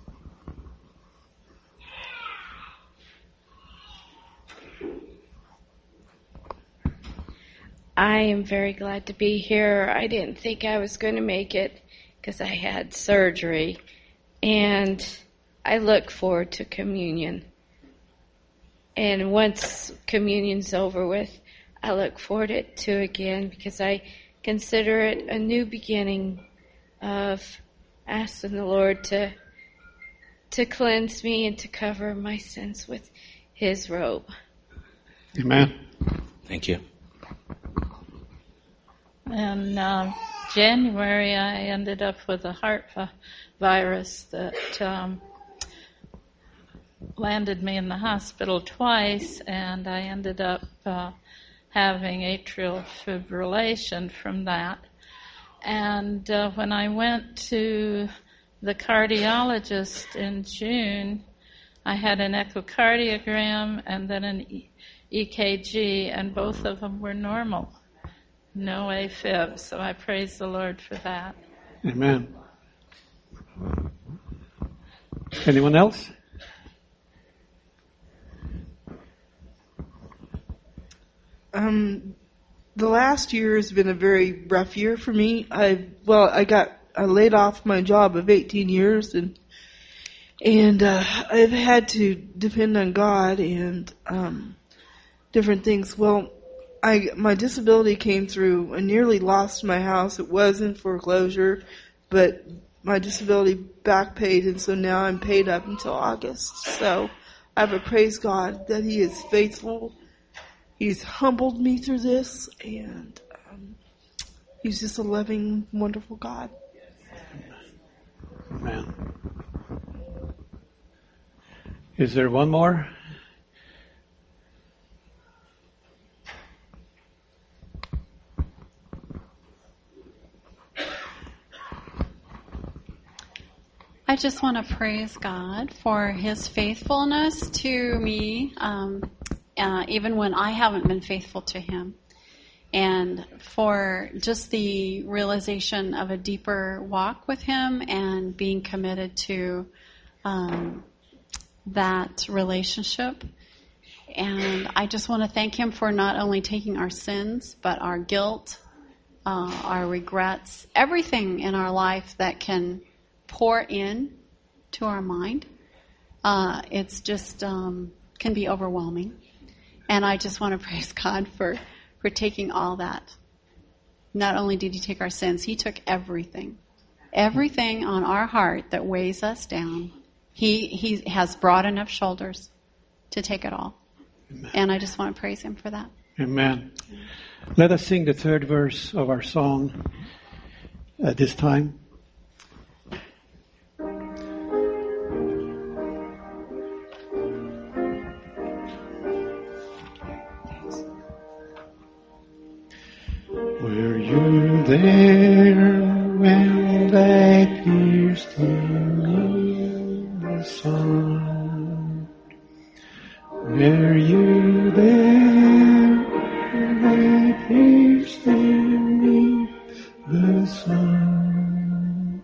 I am very glad to be here. I didn't think I was going to make it because I had surgery, and I look forward to communion. And once communion's over with, I look forward to it again, because I consider it a new beginning of asking the Lord to cleanse me and to cover my sins with His robe. Amen. Thank you. In January, I ended up with a heart virus that landed me in the hospital twice, and I ended up having atrial fibrillation from that. And when I went to the cardiologist in June, I had an echocardiogram and then an EKG, and both of them were normal. No AFib, so I praise the Lord for that. Amen. Anyone else? The last year has been a very rough year for me. I laid off my job of 18 years, and I've had to depend on God and different things. Well, my disability came through. I nearly lost my house. It was in foreclosure, but my disability back paid, and so now I'm paid up until August. So I have to praise God that He is faithful. He's humbled me through this, and He's just a loving, wonderful God. Amen. Is there one more? I just want to praise God for His faithfulness to me, even when I haven't been faithful to Him. And for just the realization of a deeper walk with Him and being committed to that relationship. And I just want to thank Him for not only taking our sins, but our guilt, our regrets, everything in our life that can pour in to our mind. It's just can be overwhelming. And I just want to praise God for taking all that. Not only did He take our sins, He took everything on our heart that weighs us down. He has broad enough shoulders to take it all. Amen. And I just want to praise Him for that. Amen. Let us sing the third verse of our song at this time. Were you there when they pierced Him in the sun? Were you there when they pierced Him in the sun?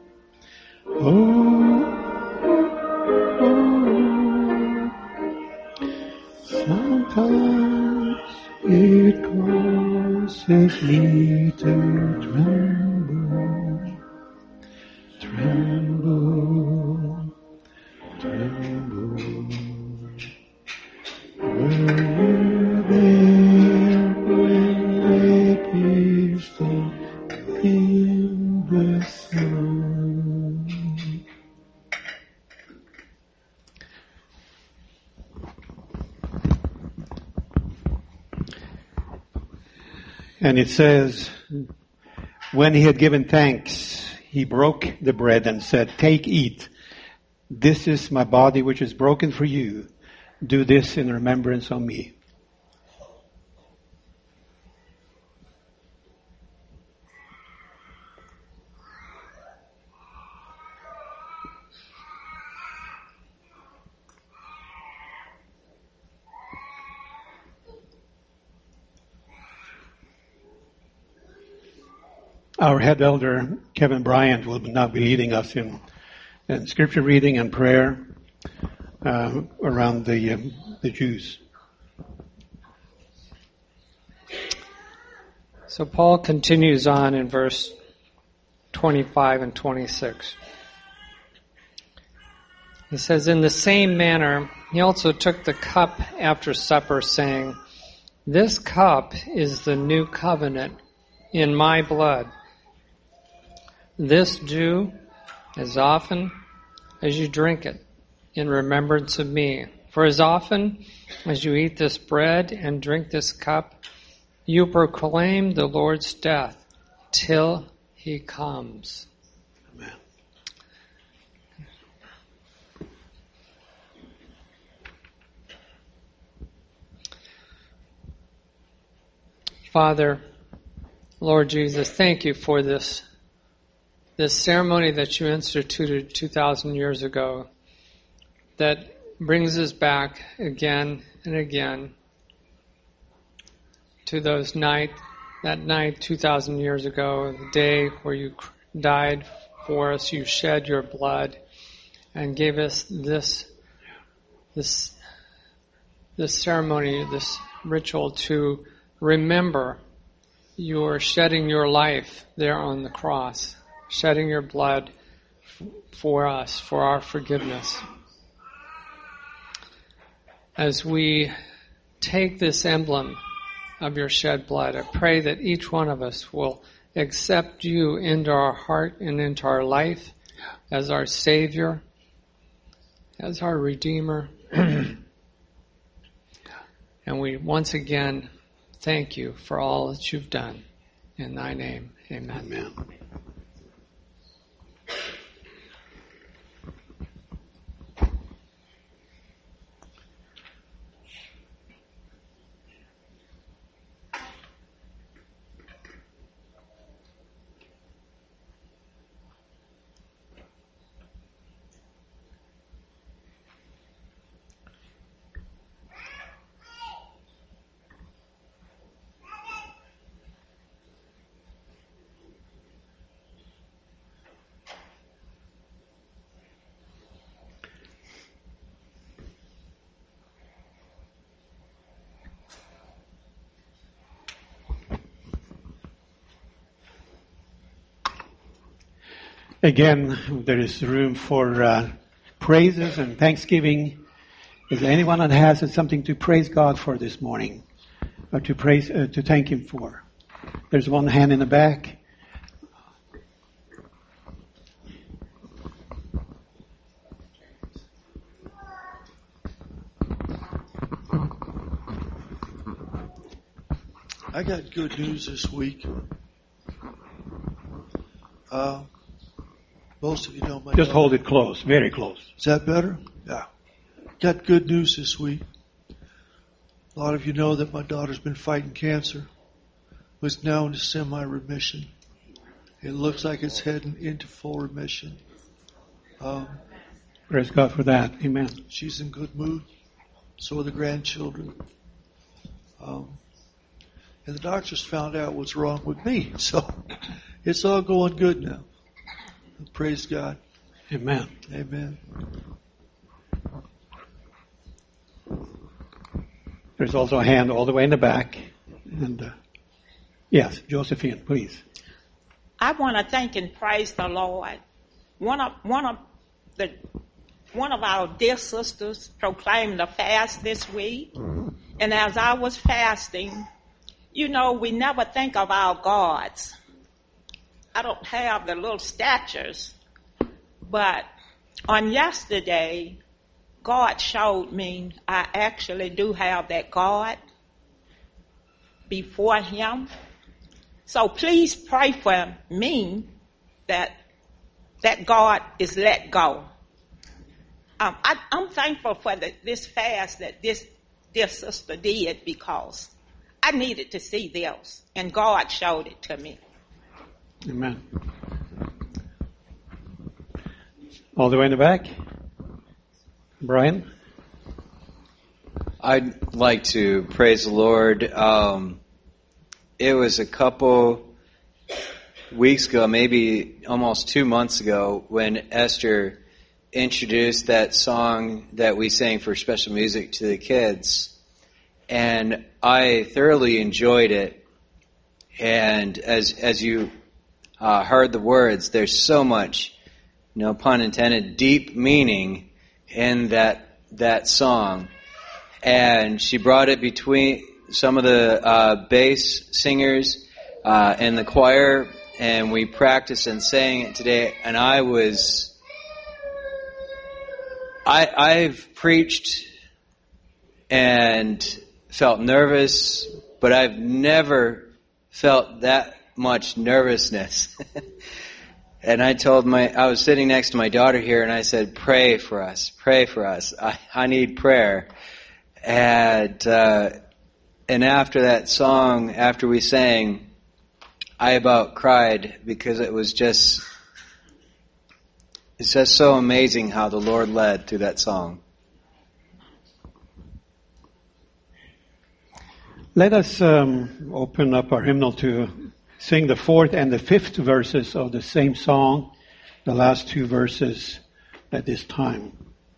Sometimes it causes me to tremble, tremble, tremble. Were you there when they pierced Him in the sun? And it says, when He had given thanks, He broke the bread and said, "Take, eat. This is my body which is broken for you. Do this in remembrance of me." Our head elder, Kevin Bryant, will now be leading us in scripture reading and prayer around the Jews. So Paul continues on in verse 25 and 26. He says, "In the same manner, He also took the cup after supper, saying, 'This cup is the new covenant in my blood. This do as often as you drink it in remembrance of me. For as often as you eat this bread and drink this cup, you proclaim the Lord's death till He comes.'" Amen. Father, Lord Jesus, thank You for this ceremony that You instituted 2,000 years ago that brings us back again and again to that night 2,000 years ago, the day where You died for us, You shed Your blood and gave us this ceremony, this ritual to remember Your shedding Your life there on the cross, shedding Your blood for us, for our forgiveness. As we take this emblem of Your shed blood, I pray that each one of us will accept You into our heart and into our life as our Savior, as our Redeemer. And we once again thank You for all that You've done. In Thy name, amen. Amen. Again, there is room for praises and thanksgiving. Is there anyone that has something to praise God for this morning, or to thank Him for? There's one hand in the back. I got good news this week. Most of you know my Just daughter. hold it close, very close. Is that better? Yeah. Got good news this week. A lot of you know that my daughter's been fighting cancer. Was now in semi-remission. It looks like it's heading into full remission. Praise God for that. Amen. She's in good mood. So are the grandchildren. And the doctors found out what's wrong with me. So it's all going good now. Praise God. Amen. Amen. There's also a hand all the way in the back. And yes, Josephine, please. I want to thank and praise the Lord. One of our dear sisters proclaimed a fast this week. And as I was fasting, you know, we never think of our gods. I don't have the little statues, but on yesterday, God showed me I actually do have that God before Him. So please pray for me that God is let go. I'm thankful for this fast that this dear sister did, because I needed to see this, and God showed it to me. Amen. All the way in the back. Brian? I'd like to praise the Lord. It was a couple weeks ago, maybe almost 2 months ago, when Esther introduced that song that we sang for special music to the kids. And I thoroughly enjoyed it. And as you heard the words, there's so much, no pun intended, deep meaning in that song. And she brought it between some of the bass singers in the choir, and we practiced and sang it today. And I've preached and felt nervous, but I've never felt that much nervousness. And I was sitting next to my daughter here, and I said, pray for us. I need prayer. And after that song, after we sang, I about cried, because it's just so amazing how the Lord led through that song. Let us open up our hymnal to sing the 4th and the 5th verses of the same song, the last 2 verses at this time.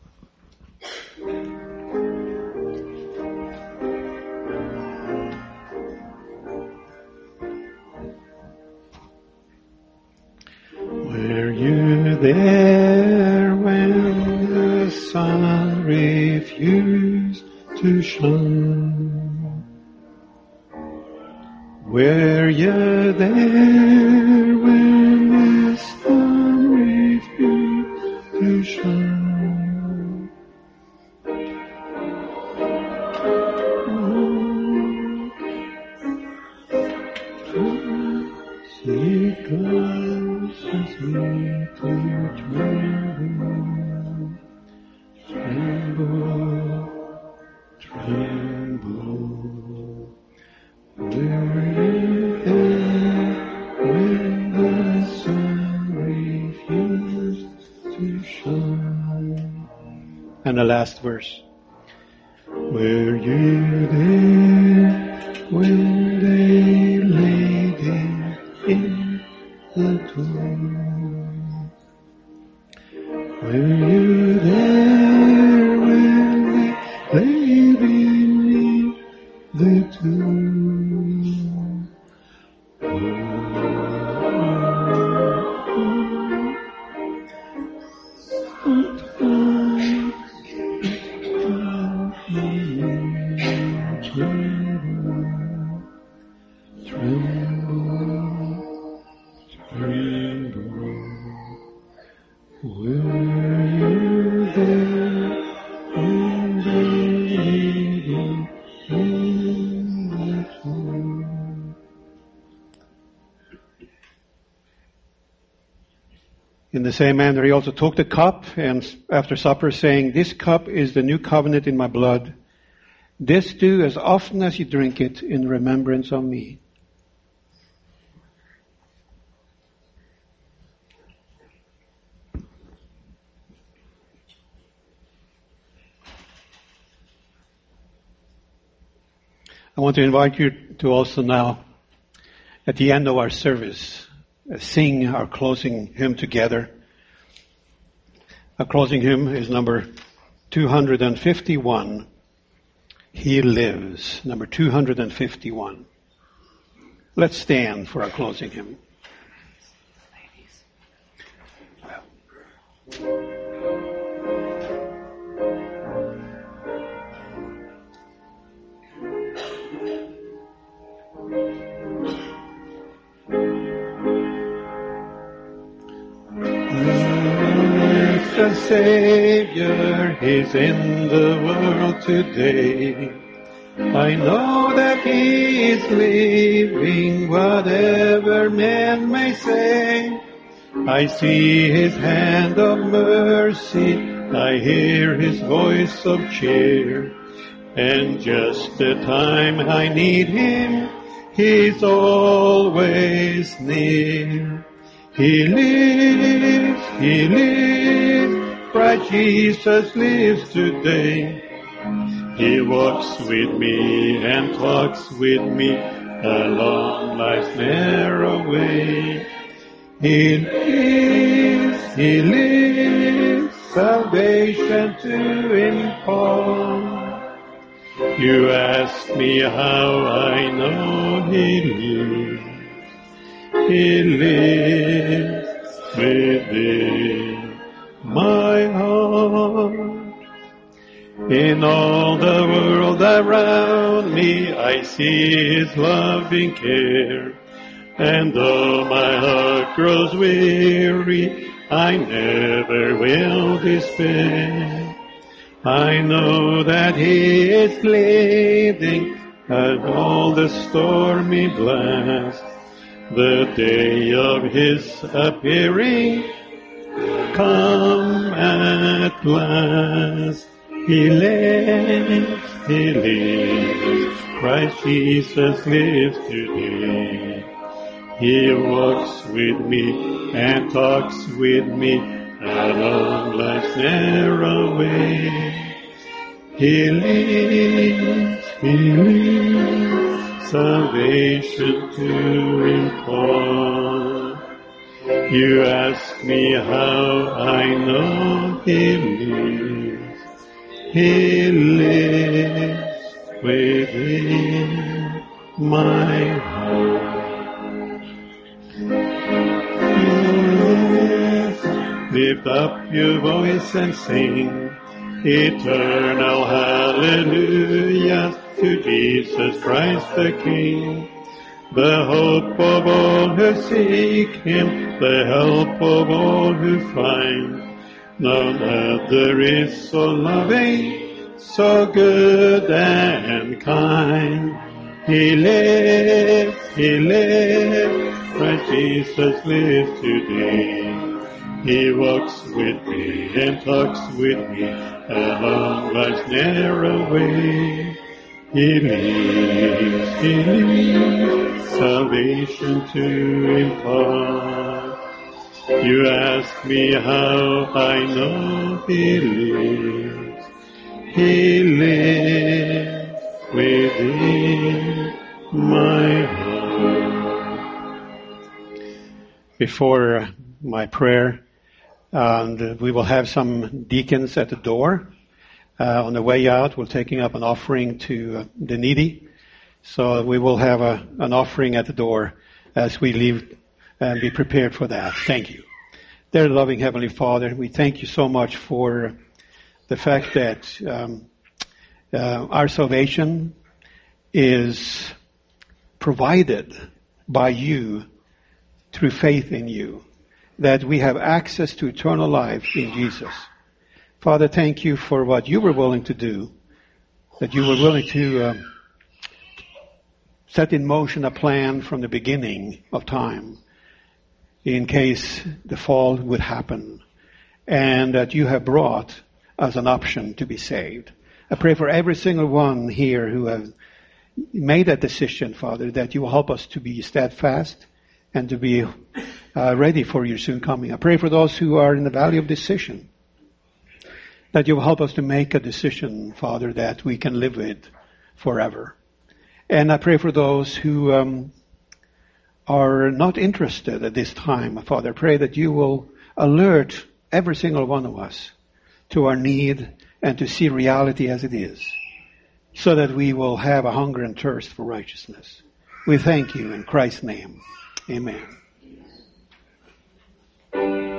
Were you there when the sun refused to shine? Were you there when the sun refused to shine? See causes me to tremble, tremble. Were you there when the sun refused to shine? And the last verse. Were you there when they laid him in the tomb? Were you there when they laid him in the tomb? In the same manner, he also took the cup and after supper saying, "This cup is the new covenant in my blood. This do as often as you drink it in remembrance of me." I want to invite you to also now, at the end of our service, sing our closing hymn together. Our closing hymn is number 251. He lives. Number 251. Let's stand for our closing hymn. The Savior is in the world today. I know that He is living, whatever men may say. I see His hand of mercy, I hear His voice of cheer. And just the time I need Him, He's always near. He lives, Christ Jesus lives today. He walks with me and talks with me along life's narrow way. He lives, salvation to impart. You ask me how I know He lives. He lives within my heart. In all the world around me, I see His loving care. And though my heart grows weary, I never will despair. I know that He is leading at all the stormy blast. The day of His appearing come at last. He lives, Christ Jesus lives today. He walks with me and talks with me along life's narrow way. He lives, salvation to impart. You ask me how I know He lives. He lives within my heart. Lift up your voice and sing eternal hallelujah to Jesus Christ the King. The hope of all who seek Him, the help of all who find. None other is so loving, so good and kind. He lives, Christ Jesus lives today. He walks with me and talks with me along life's narrow way. He lives, salvation to impart. You ask me how I know He lives. He lives within my heart. Before my prayer, and we will have some deacons at the door. On the way out, we're taking up an offering to the needy. So we will have an offering at the door as we leave and be prepared for that. Thank you. Dear loving Heavenly Father, we thank you so much for the fact that our salvation is provided by you through faith in you, that we have access to eternal life in Jesus. Father, thank you for what you were willing to do, that you were willing to set in motion a plan from the beginning of time in case the fall would happen, and that you have brought as an option to be saved. I pray for every single one here who have made that decision, Father, that you will help us to be steadfast and to be ready for your soon coming. I pray for those who are in the valley of decision, that you will help us to make a decision, Father, that we can live with forever. And I pray for those who are not interested at this time, Father. I pray that you will alert every single one of us to our need and to see reality as it is, so that we will have a hunger and thirst for righteousness. We thank you in Christ's name. Amen.